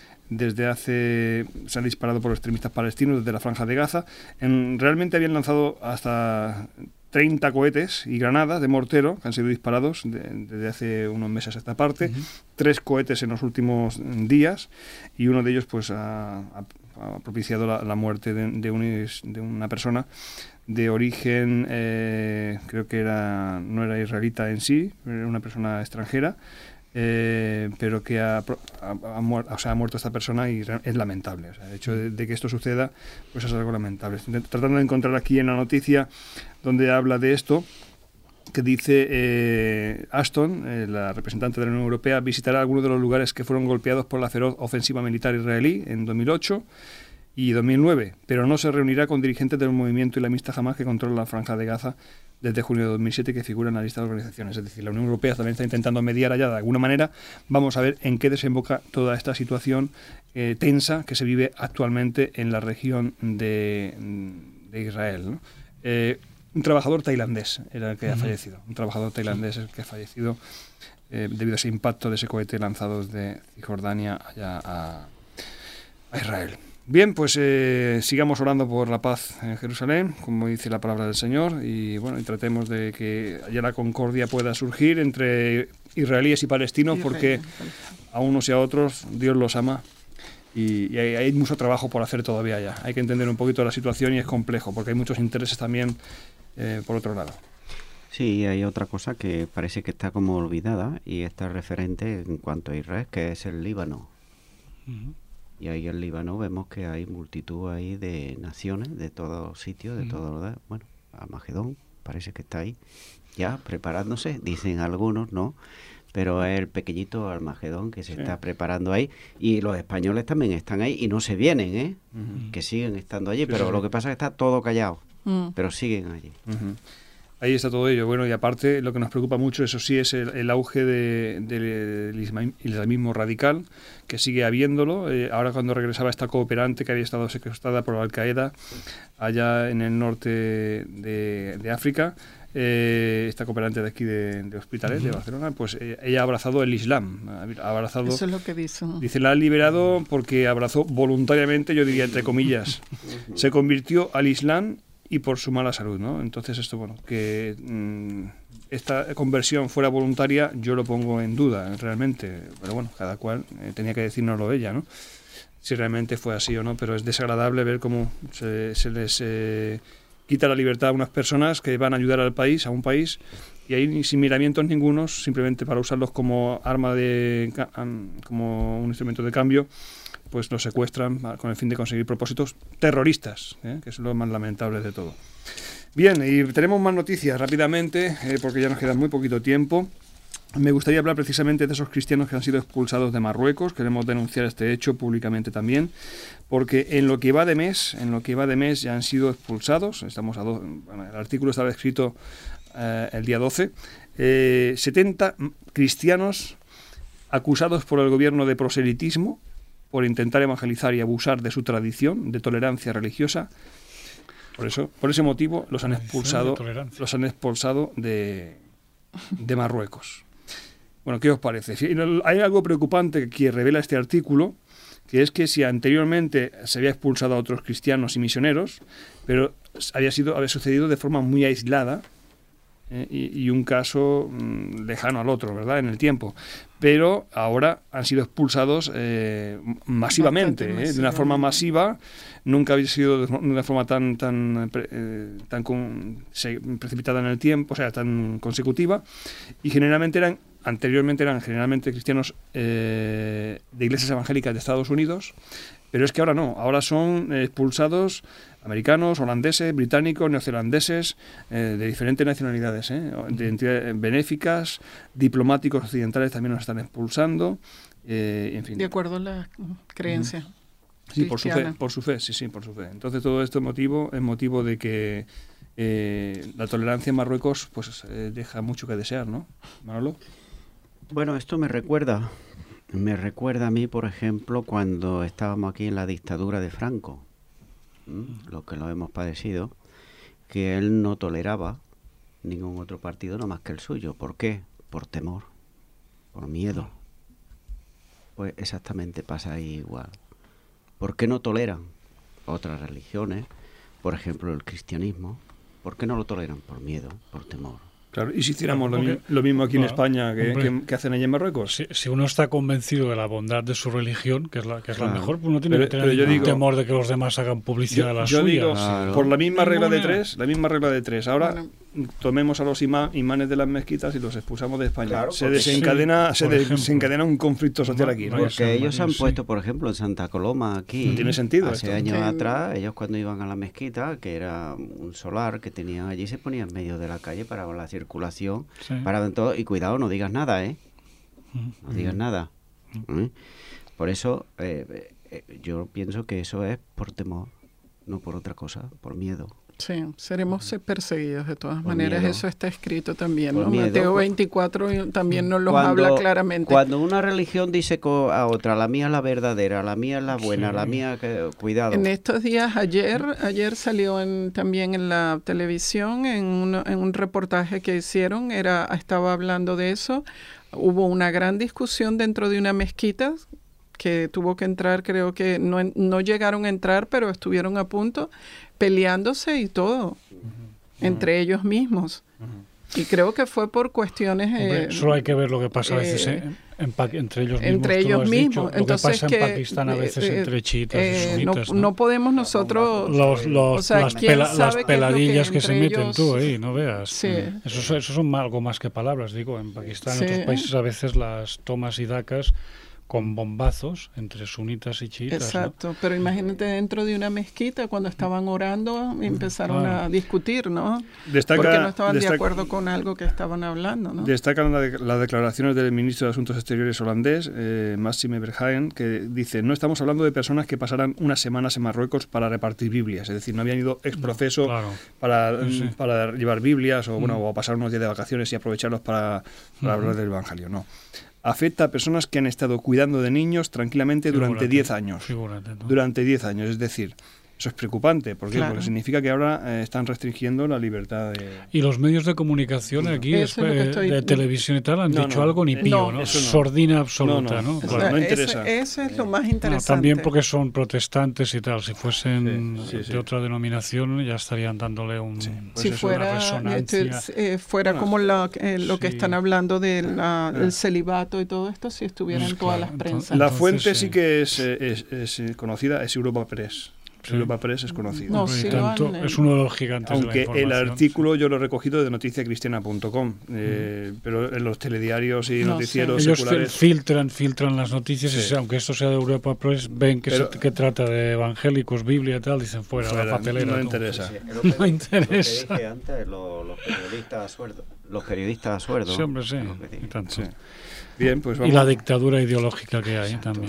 Se han disparado por extremistas palestinos desde la franja de Gaza. Realmente habían lanzado hasta 30 cohetes y granadas de mortero que han sido disparados desde hace unos meses a esta parte, 3 cohetes en los últimos días, y uno de ellos pues ha propiciado la muerte de una persona de origen, creo que no era israelita en sí, era una persona extranjera, pero que ha muerto esta persona y es lamentable. O sea, el hecho de que esto suceda pues es algo lamentable. Estoy tratando de encontrar aquí en la noticia donde habla de esto, que dice Ashton, la representante de la Unión Europea, visitará algunos de los lugares que fueron golpeados por la feroz ofensiva militar israelí en 2008 y 2009, pero no se reunirá con dirigentes del movimiento islamista Hamas que controla la franja de Gaza desde junio de 2007, que figura en la lista de organizaciones. Es decir, la Unión Europea también está intentando mediar allá de alguna manera. Vamos a ver en qué desemboca toda esta situación tensa que se vive actualmente en la región de Israel, ¿no? Un trabajador tailandés era el que ha fallecido. Un trabajador tailandés es el que ha fallecido debido a ese impacto de ese cohete lanzado desde Cisjordania allá a Israel. Bien, pues sigamos orando por la paz en Jerusalén, como dice la palabra del Señor, y bueno, y tratemos de que allá la concordia pueda surgir entre israelíes y palestinos, porque a unos y a otros Dios los ama y hay mucho trabajo por hacer todavía allá. Hay que entender un poquito la situación y es complejo, porque hay muchos intereses también por otro lado. Sí, hay otra cosa que parece que está como olvidada y está referente en cuanto a Israel, que es el Líbano. Y ahí en Líbano vemos que hay multitud ahí de naciones, de todos sitios, de todos, bueno, Armagedón parece que está ahí, ya preparándose, dicen algunos, ¿no? Pero es el pequeñito Armagedón que se está preparando ahí, y los españoles también están ahí y no se vienen, que siguen estando allí, pero lo que pasa es que está todo callado, pero siguen allí. Ahí está todo ello. Bueno, y aparte lo que nos preocupa mucho, eso sí, es el auge del islamismo radical, que sigue habiéndolo. Ahora cuando regresaba esta cooperante que había estado secuestrada por Al-Qaeda allá en el norte de África, esta cooperante de aquí de Hospitalet, de Barcelona, pues ella ha abrazado el Islam. Ha abrazado, eso es lo que dice. Dice, la han liberado porque abrazó voluntariamente, yo diría entre comillas, se convirtió al Islam y por su mala salud, ¿no? Entonces esto, bueno, que esta conversión fuera voluntaria, yo lo pongo en duda, realmente, pero bueno, cada cual tenía que decírnoslo ella, ¿no? Si realmente fue así o no, pero es desagradable ver cómo se les quita la libertad a unas personas que van a ayudar al país, a un país, y ahí sin miramientos ningunos, simplemente para usarlos como arma como un instrumento de cambio, pues los secuestran con el fin de conseguir propósitos terroristas, que es lo más lamentable de todo. Bien, y tenemos más noticias rápidamente, porque ya nos queda muy poquito tiempo. Me gustaría hablar precisamente de esos cristianos que han sido expulsados de Marruecos. Queremos denunciar este hecho públicamente también, porque en lo que va de mes ya han sido expulsados. El artículo estaba escrito el día 12. 70 cristianos acusados por el gobierno de proselitismo, por intentar evangelizar y abusar de su tradición de tolerancia religiosa. Por ese motivo los han expulsado de Marruecos. Bueno, ¿qué os parece? Hay algo preocupante que revela este artículo, que es que si anteriormente se había expulsado a otros cristianos y misioneros, pero había sucedido de forma muy aislada, y un caso lejano al otro, ¿verdad?, en el tiempo. Pero ahora han sido expulsados masivamente, de una forma masiva. Nunca había sido de una forma tan precipitada en el tiempo, o sea, tan consecutiva. Y anteriormente eran generalmente cristianos de iglesias evangélicas de Estados Unidos, pero es que ahora no, ahora son expulsados americanos, holandeses, británicos, neozelandeses, de diferentes nacionalidades, de entidades benéficas, diplomáticos occidentales también nos están expulsando, en fin. De acuerdo a la creencia. Sí, por su fe. Entonces todo esto es motivo de que la tolerancia en Marruecos pues deja mucho que desear, ¿no, Manolo? Bueno, esto me recuerda a mí, por ejemplo, cuando estábamos aquí en la dictadura de Franco, los que lo hemos padecido, que él no toleraba ningún otro partido no más que el suyo. ¿Por qué? Por temor, por miedo. Pues exactamente pasa ahí igual. ¿Por qué no toleran otras religiones? Por ejemplo, el cristianismo. ¿Por qué no lo toleran? Por miedo, por temor. Claro, y si hiciéramos lo mismo aquí en España que hacen allí en Marruecos. Si uno está convencido de la bondad de su religión, que es la mejor, pues uno tiene que tener temor de que los demás hagan publicidad de la suya. Yo digo, por la misma regla de tres. Ahora tomemos a los imanes de las mezquitas y los expulsamos de España. Claro, se desencadena un conflicto social aquí, ¿no? Porque ellos se han puesto, por ejemplo, en Santa Coloma, aquí, no tiene sentido hace años atrás, ellos cuando iban a la mezquita, que era un solar que tenían allí, se ponían en medio de la calle para la circulación, paraban todo, y cuidado, no digas nada, no digas nada. Por eso yo pienso que eso es por temor, no por otra cosa, por miedo. Sí, seremos perseguidos de todas maneras, miedo. Eso está escrito también, ¿no? Mateo 24 también nos lo habla claramente. Cuando una religión dice a otra, la mía es la verdadera, la mía es la buena, la mía, cuidado. En estos días, ayer salió también en la televisión, en un reportaje que hicieron, estaba hablando de eso. Hubo una gran discusión dentro de una mezquita que tuvo que entrar, creo que no llegaron a entrar, pero estuvieron a punto, peleándose y todo, entre ellos mismos. Y creo que fue por cuestiones... solo hay que ver lo que pasa a veces entre ellos mismos. Entre ellos mismos. Entonces, lo que pasa en Pakistán a veces entre chiitas y sunitas. No podemos nosotros... Las peladillas que se meten tú ahí, no veas. Sí. Eso son algo más que palabras, digo. En Pakistán, en otros países, a veces las tomas y dacas con bombazos entre sunitas y chiitas. Exacto, ¿no? Pero imagínate dentro de una mezquita cuando estaban orando empezaron a discutir, ¿no? Porque no estaban de acuerdo con algo que estaban hablando, ¿no? Destacan las declaraciones del ministro de Asuntos Exteriores holandés, Maxime Verhagen, que dice: no estamos hablando de personas que pasaran unas semanas en Marruecos para repartir Biblias, es decir, no habían ido ex profeso para llevar Biblias o pasar unos días de vacaciones y aprovecharlos para hablar del Evangelio, no. Afecta a personas que han estado cuidando de niños tranquilamente durante 10 años. Durante 10 años, es decir, eso es preocupante. ¿Por qué? Porque significa que ahora están restringiendo la libertad de... Y los medios de comunicación aquí, de televisión y tal, han dicho algo ni pío, ¿no? Sordina absoluta, ¿no? Claro, no interesa. Eso es lo más interesante. También porque son protestantes y tal. Si fuesen de otra denominación, ya estarían dándole si fuera, una resonancia. Fuera como lo que están hablando del celibato y todo esto, si estuvieran todas las prensas. La fuente sí que es conocida, es Europa Press. Europa Press es conocido. Es uno de los gigantes aunque de la información. El artículo yo lo he recogido de noticiacristiana.com, pero en los telediarios y noticieros seculares... filtran las noticias y aunque esto sea de Europa Press, ven que trata de evangélicos, Biblia y tal, dicen fuera la papelera. No interesa. No interesa. Lo que dije antes, los periodistas suerdos. Sí, hombre, sí. Bien, pues vamos. Y la dictadura ideológica que hay también.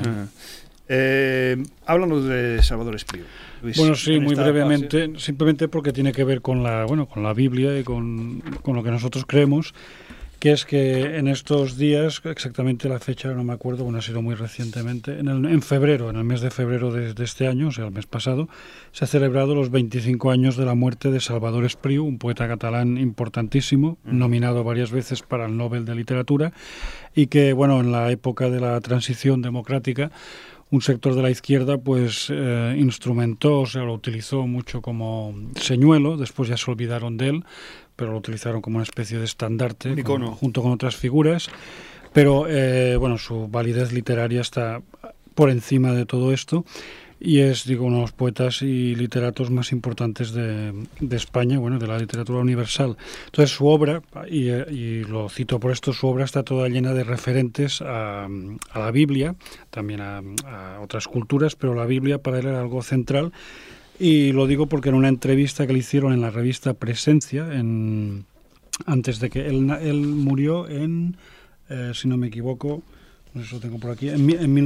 Háblanos de Salvador Espriu, Luis. Bueno, sí, muy brevemente, simplemente porque tiene que ver con la Biblia y con lo que nosotros creemos, que es que en estos días, exactamente la fecha no me acuerdo, ha sido muy recientemente, en el mes de febrero de este año, o sea, el mes pasado, se ha celebrado los 25 años de la muerte de Salvador Espriu, un poeta catalán importantísimo, nominado varias veces para el Nobel de Literatura, y que, en la época de la transición democrática, un sector de la izquierda pues instrumentó, o sea, lo utilizó mucho como señuelo, después ya se olvidaron de él, pero lo utilizaron como una especie de estandarte junto con otras figuras, pero bueno, su validez literaria está por encima de todo esto y es, digo, uno de los poetas y literatos más importantes de España, bueno, de la literatura universal. Entonces su obra, y lo cito por esto, su obra está toda llena de referentes a la Biblia, también a otras culturas, pero la Biblia para él era algo central, y lo digo porque en una entrevista que le hicieron en la revista Presencia, antes de que él murió en, si no me equivoco, eso tengo por aquí, en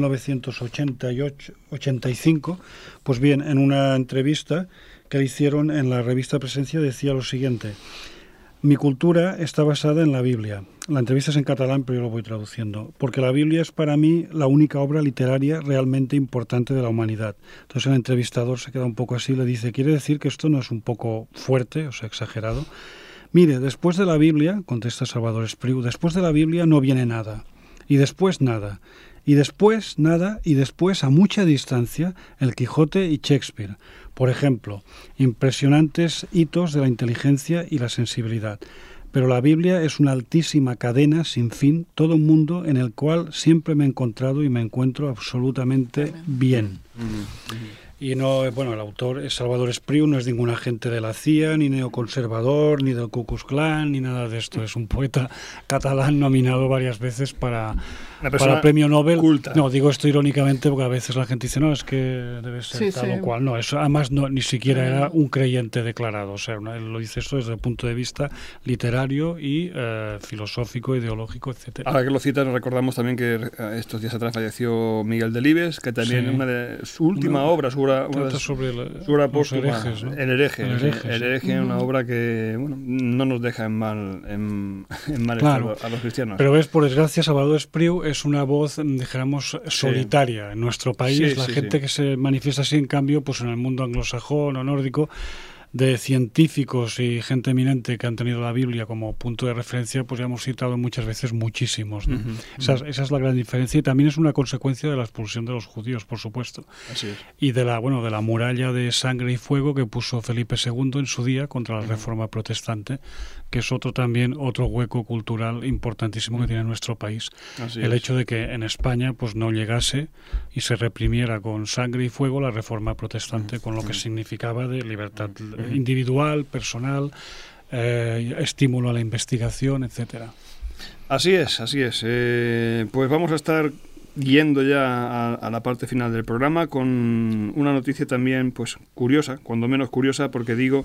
1985, pues bien, en una entrevista que le hicieron en la revista Presencia decía lo siguiente: mi cultura está basada en la Biblia. La entrevista es en catalán, pero yo lo voy traduciendo. Porque la Biblia es para mí la única obra literaria realmente importante de la humanidad. Entonces el entrevistador se queda un poco así, le dice, ¿quiere decir que esto no es un poco fuerte, o sea, exagerado? Mire, después de la Biblia, contesta Salvador Espriu, después de la Biblia no viene nada. Y después nada, y después nada, y después a mucha distancia el Quijote y Shakespeare. Por ejemplo, impresionantes hitos de la inteligencia y la sensibilidad. Pero la Biblia es una altísima cadena sin fin, todo un mundo en el cual siempre me he encontrado y me encuentro absolutamente bien. Y no, bueno, el autor es Salvador Espriu, no es ningún agente de la CIA, ni neoconservador, ni del Ku Klux Klan, ni nada de esto. Es un poeta catalán nominado varias veces para el premio Nobel. Culta. No, digo esto irónicamente porque a veces la gente dice, no, es que debe ser tal o cual. No, eso además ni siquiera era un creyente declarado. O sea, él lo dice esto desde el punto de vista literario y filosófico, ideológico, etcétera. Ahora que lo citas, recordamos también que estos días atrás falleció Miguel Delibes, que también una de su última obra, sobre los herejes, ¿no? El hereje, una obra que no nos deja en mal estado a los cristianos. Pero ves, por desgracia, Salvador Espriu es una voz, dijéramos, solitaria en nuestro país. La gente que se manifiesta así, en cambio, pues en el mundo anglosajón o nórdico, de científicos y gente eminente que han tenido la Biblia como punto de referencia, pues ya hemos citado muchas veces muchísimos, ¿no? Esa es la gran diferencia, y también es una consecuencia de la expulsión de los judíos, por supuesto. Así es. Y de la muralla de sangre y fuego que puso Felipe II en su día contra la Reforma protestante, que es otro hueco cultural importantísimo que tiene nuestro país. El hecho de que en España pues no llegase y se reprimiera con sangre y fuego la Reforma protestante, con lo que significaba de libertad individual, personal, estímulo a la investigación, etcétera. Así es. Pues vamos a estar yendo ya a la parte final del programa con una noticia también pues curiosa, cuando menos curiosa, porque digo,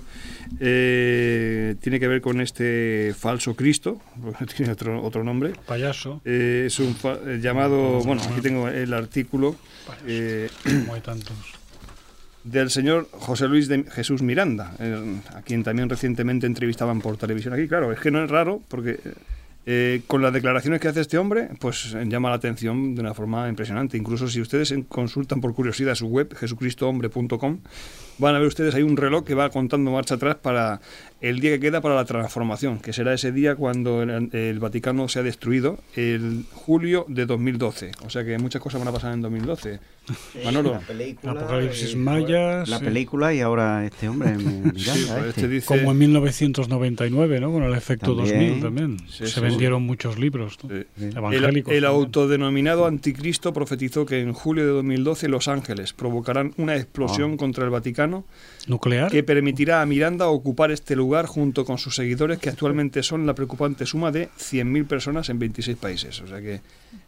tiene que ver con este falso Cristo, tiene otro nombre. Payaso. Es un llamado, bueno, aquí tengo el artículo. Como hay tantos. Del señor José Luis de Jesús Miranda, a quien también recientemente entrevistaban por televisión aquí. Claro, es que no es raro, porque con las declaraciones que hace este hombre, pues llama la atención de una forma impresionante. Incluso si ustedes consultan por curiosidad su web, jesucristohombre.com, van a ver ustedes ahí un reloj que va contando marcha atrás para el día que queda para la transformación, que será ese día cuando el Vaticano sea destruido, el julio de 2012. O sea que muchas cosas van a pasar en 2012. Manolo. La película, Apocalipsis Maya. La película y ahora este hombre Miranda. Dice, como en 1999, ¿no? Con el efecto también, 2000 también. Se vendieron muchos libros, ¿no? Evangélicos. El autodenominado anticristo profetizó que en julio de 2012 Los Ángeles provocarán una explosión contra el Vaticano nuclear, que permitirá a Miranda ocupar este lugar junto con sus seguidores, que actualmente son la preocupante suma de 100.000 personas en 26 países. O sea que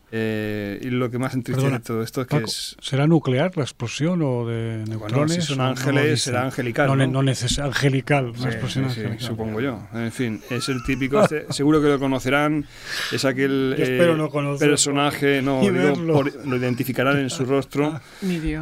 y lo que más entristece de todo esto es Paco, que ¿será nuclear la explosión o de neutrones? Bueno, si son ángeles, será angelical. No angelical, una explosión angelical. Supongo yo. En fin, es el típico, seguro que lo conocerán, es aquel personaje, lo identificarán en su rostro. Mi Dios.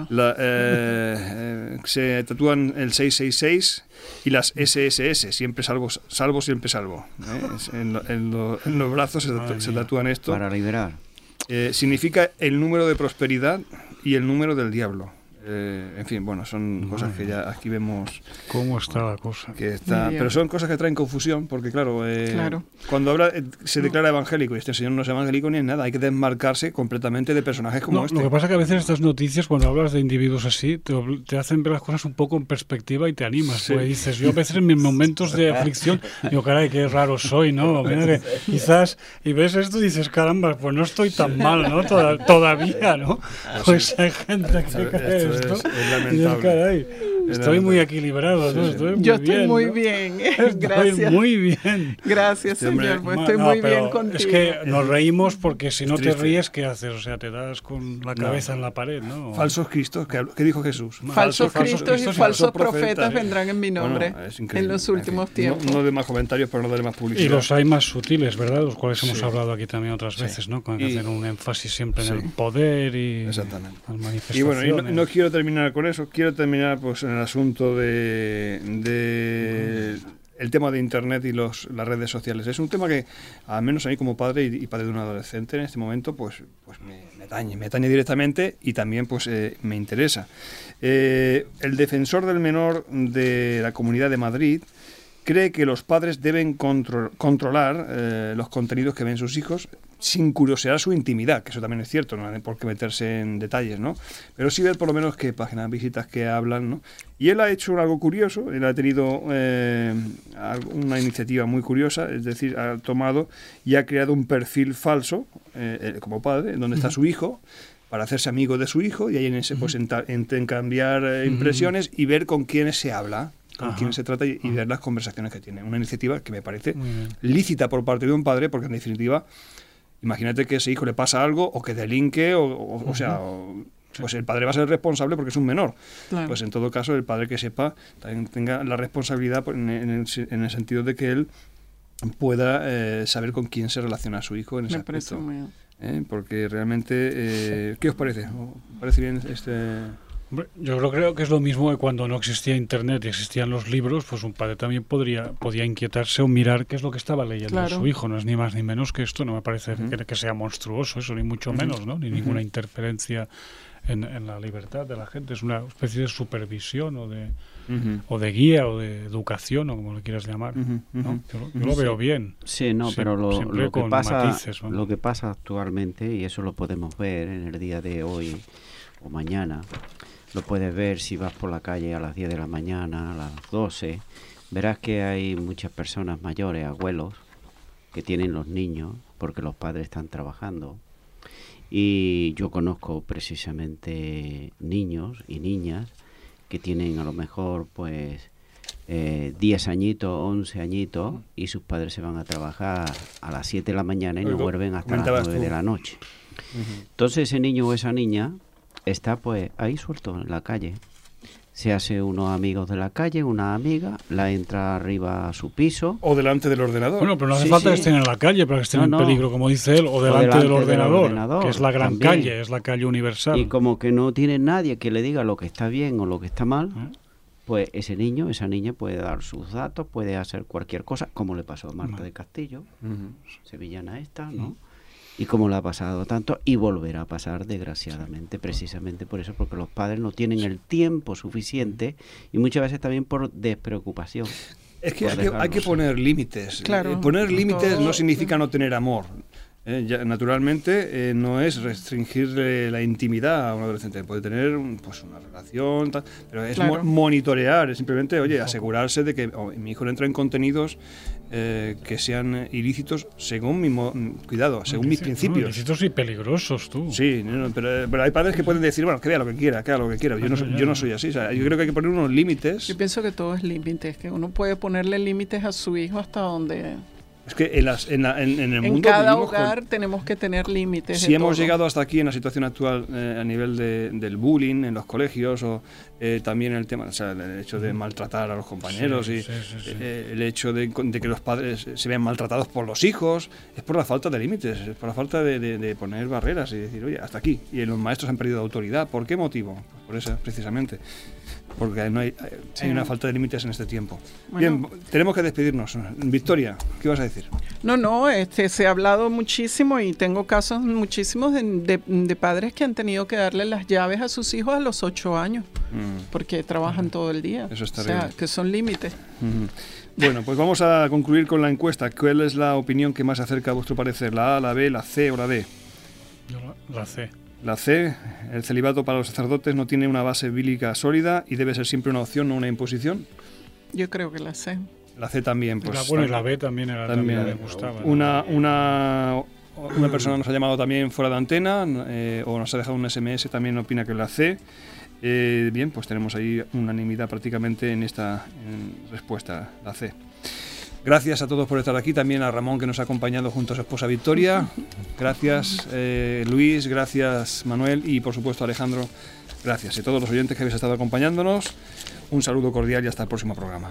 Se tatúan el 666 y las SSS, siempre salvo, siempre salvo. En los brazos se tatúan esto. Para liberar. Significa el número de prosperidad y el número del diablo. En fin, bueno, son cosas que ya aquí vemos cómo está la cosa. Pero son cosas que traen confusión, porque claro, cuando habla, se declara evangélico y este señor no es evangélico ni es nada, hay que desmarcarse completamente de personajes como este. Lo que pasa es que a veces estas noticias, cuando hablas de individuos así, te hacen ver las cosas un poco en perspectiva y te animas. Sí. Porque dices, yo a veces en mis momentos de aflicción, digo, caray, qué raro soy, ¿no? Mira que quizás, y ves esto y dices, caramba, pues no estoy tan mal, ¿no? Todavía, ¿no? Pues hay gente que cree esto. Es lamentable. Y dices, caray, estoy muy equilibrado, ¿no? Estoy muy bien. Gracias. Estoy muy bien. Gracias, señor. Pues estoy muy bien contigo. Es que nos reímos porque si no te ríes, ¿qué haces? O sea, te das con la cabeza en la pared, ¿no? Falsos cristos, ¿qué dijo Jesús? Falsos cristos y falsos profetas vendrán en mi nombre en los últimos tiempos. No de más comentarios, pero no de más publicidad. Y los hay más sutiles, ¿verdad? Los cuales hemos hablado aquí también otras veces, ¿no? Con que hacer un énfasis siempre en el poder y las manifestaciones. Y bueno, y no quiero terminar con eso, quiero terminar pues en el asunto de el tema de Internet y las redes sociales. Es un tema que, al menos a mí como padre y padre de un adolescente en este momento, pues me atañe directamente y también pues me interesa. El defensor del menor de la Comunidad de Madrid cree que los padres deben controlar los contenidos que ven sus hijos sin curiosear su intimidad, que eso también es cierto, no hay por qué meterse en detalles, ¿no? Pero sí ver por lo menos qué páginas visitas que hablan, ¿no? Y él ha hecho algo curioso, él ha tenido una iniciativa muy curiosa, es decir, ha tomado y ha creado un perfil falso, como padre, donde está su hijo, para hacerse amigo de su hijo, y ahí en ese pues intercambiar impresiones y ver con quiénes se habla, con quién se trata y ver las conversaciones que tiene. Una iniciativa que me parece lícita por parte de un padre, porque en definitiva, imagínate que a ese hijo le pasa algo o que delinque, pues el padre va a ser responsable porque es un menor. Claro. Pues en todo caso, el padre que sepa también tenga la responsabilidad en el sentido de que él pueda saber con quién se relaciona su hijo en ese aspecto. Porque realmente, ¿qué os parece? ¿Os parece bien este...? Yo creo que es lo mismo que cuando no existía Internet y existían los libros, pues un padre también podía inquietarse o mirar qué es lo que estaba leyendo su hijo. No es ni más ni menos que esto, no me parece que sea monstruoso eso, ni mucho menos, ¿no? Ni ninguna interferencia en la libertad de la gente. Es una especie de supervisión o de guía o de educación, o como le quieras llamar, ¿no? Yo lo veo bien. Sí, no, pero lo que pasa, matices, ¿no? Lo que pasa actualmente, y eso lo podemos ver en el día de hoy o mañana, lo puedes ver si vas por la calle a las 10 de la mañana, a las 12, verás que hay muchas personas mayores, abuelos, que tienen los niños porque los padres están trabajando. Y yo conozco precisamente niños y niñas que tienen a lo mejor pues 10 añitos, 11 añitos, y sus padres se van a trabajar a las 7 de la mañana y no vuelven hasta las 9 de la noche. Entonces ese niño o esa niña está pues ahí suelto en la calle. Se hace unos amigos de la calle, una amiga, la entra arriba a su piso. O delante del ordenador. Bueno, pero no hace falta que estén en la calle para que estén en peligro, como dice él, o delante del ordenador, que es la gran calle, es la calle universal. Y como que no tiene nadie que le diga lo que está bien o lo que está mal, pues ese niño, esa niña puede dar sus datos, puede hacer cualquier cosa, como le pasó a Marta del Castillo, sevillana esta, ¿no? Y como le ha pasado tanto, y volverá a pasar desgraciadamente, precisamente por eso, porque los padres no tienen el tiempo suficiente y muchas veces también por despreocupación. Es que hay que poner límites. Claro, poner límites no significa no tener amor. Naturalmente no es restringirle la intimidad a un adolescente, puede tener pues una relación, pero es monitorear, es simplemente, asegurarse de que mi hijo no entra en contenidos que sean ilícitos según según mis principios. Ilícitos y peligrosos, tú. Sí, pero hay padres que pueden decir, bueno, que vea lo que quiera, que haga lo que quiera. Yo no soy así. O sea, yo creo que hay que poner unos límites. Yo pienso que todo es límites, que uno puede ponerle límites a su hijo hasta donde... Es que en el mundo... En cada hogar tenemos que tener límites. Si hemos llegado hasta aquí en la situación actual a nivel del bullying en los colegios o también el tema, o sea, el hecho de maltratar a los compañeros el hecho de que los padres se vean maltratados por los hijos, es por la falta de límites, es por la falta de poner barreras y decir, oye, hasta aquí. Y los maestros han perdido autoridad. ¿Por qué motivo? Pues por eso, precisamente. Porque no hay una falta de límites en este tiempo. Bueno. Bien, tenemos que despedirnos. Victoria, ¿qué vas a decir? decir? No, se ha hablado muchísimo y tengo casos muchísimos de padres que han tenido que darle las llaves a sus hijos a los 8 años, porque trabajan todo el día. Eso está bien. Que son límites. Bueno, pues vamos a concluir con la encuesta. ¿Cuál es la opinión que más se acerca a vuestro parecer? ¿La A, la B, la C o la D? Yo la C. La C, el celibato para los sacerdotes no tiene una base bíblica sólida y debe ser siempre una opción, no una imposición. Yo creo que la C. La C también, pues. Y la B también era también me gustaba. Una persona nos ha llamado también fuera de antena o nos ha dejado un SMS, también opina que la C. Bien, pues tenemos ahí unanimidad prácticamente en esta respuesta, la C. Gracias a todos por estar aquí, también a Ramón que nos ha acompañado junto a su esposa Victoria. Gracias Luis, gracias Manuel y por supuesto Alejandro. Gracias y a todos los oyentes que habéis estado acompañándonos. Un saludo cordial y hasta el próximo programa.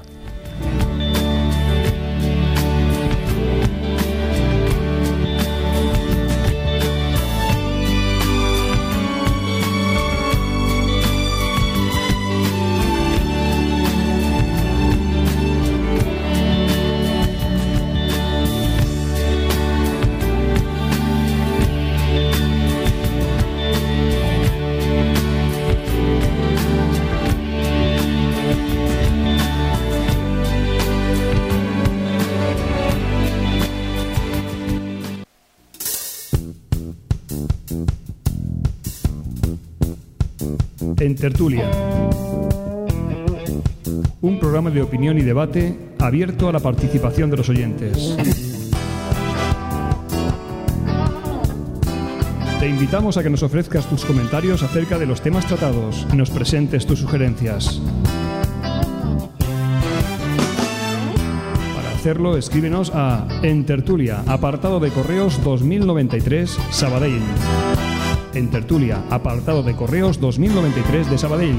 En Tertulia, un programa de opinión y debate abierto a la participación de los oyentes. Te invitamos a que nos ofrezcas tus comentarios acerca de los temas tratados y nos presentes tus sugerencias. Para hacerlo, escríbenos a En Tertulia, apartado de correos 2093, Sabadell. En Tertulia, apartado de correos 2093 de Sabadell.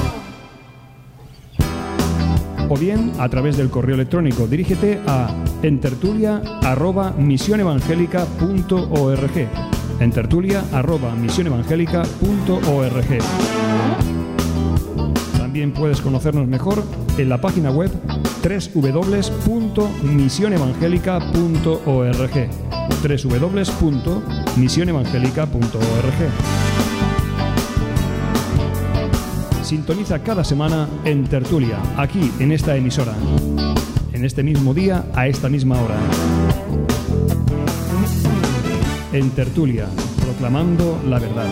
O bien, a través del correo electrónico, dirígete a entertulia@misionevangelica.org. entertulia@misionevangelica.org. También puedes conocernos mejor en la página web www.misionevangelica.org. www.misionevangelica.org. Sintoniza cada semana En Tertulia, aquí en esta emisora, en este mismo día, a esta misma hora. En Tertulia, proclamando la verdad.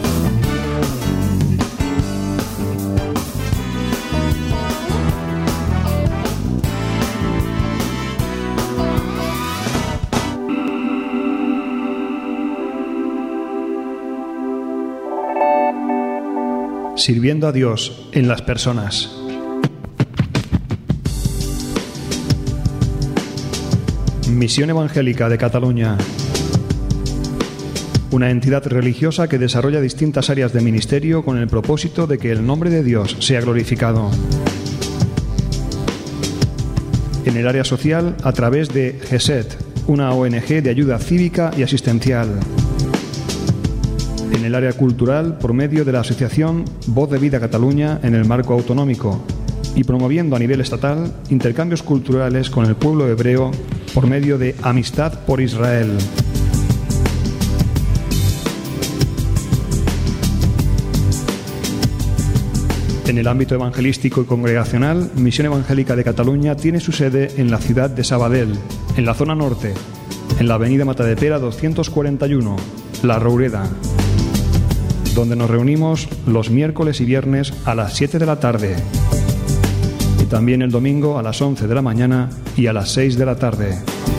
Sirviendo a Dios en las personas. Misión Evangélica de Cataluña. Una entidad religiosa que desarrolla distintas áreas de ministerio con el propósito de que el nombre de Dios sea glorificado. En el área social, a través de GESET, una ONG de ayuda cívica y asistencial. En el área cultural, por medio de la asociación Voz de Vida Cataluña en el marco autonómico y promoviendo a nivel estatal intercambios culturales con el pueblo hebreo por medio de Amistad por Israel. En el ámbito evangelístico y congregacional, Misión Evangélica de Cataluña tiene su sede en la ciudad de Sabadell, en la zona norte, en la avenida Matadepera 241, La Roureda, donde nos reunimos los miércoles y viernes a las 7 de la tarde y también el domingo a las 11 de la mañana y a las 6 de la tarde.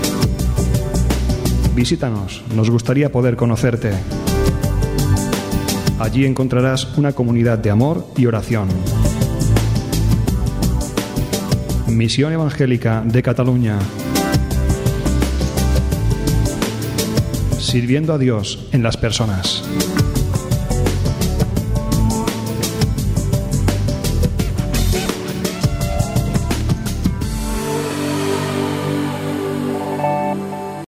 Visítanos, nos gustaría poder conocerte. Allí encontrarás una comunidad de amor y oración. Misión Evangélica de Cataluña. Sirviendo a Dios en las personas.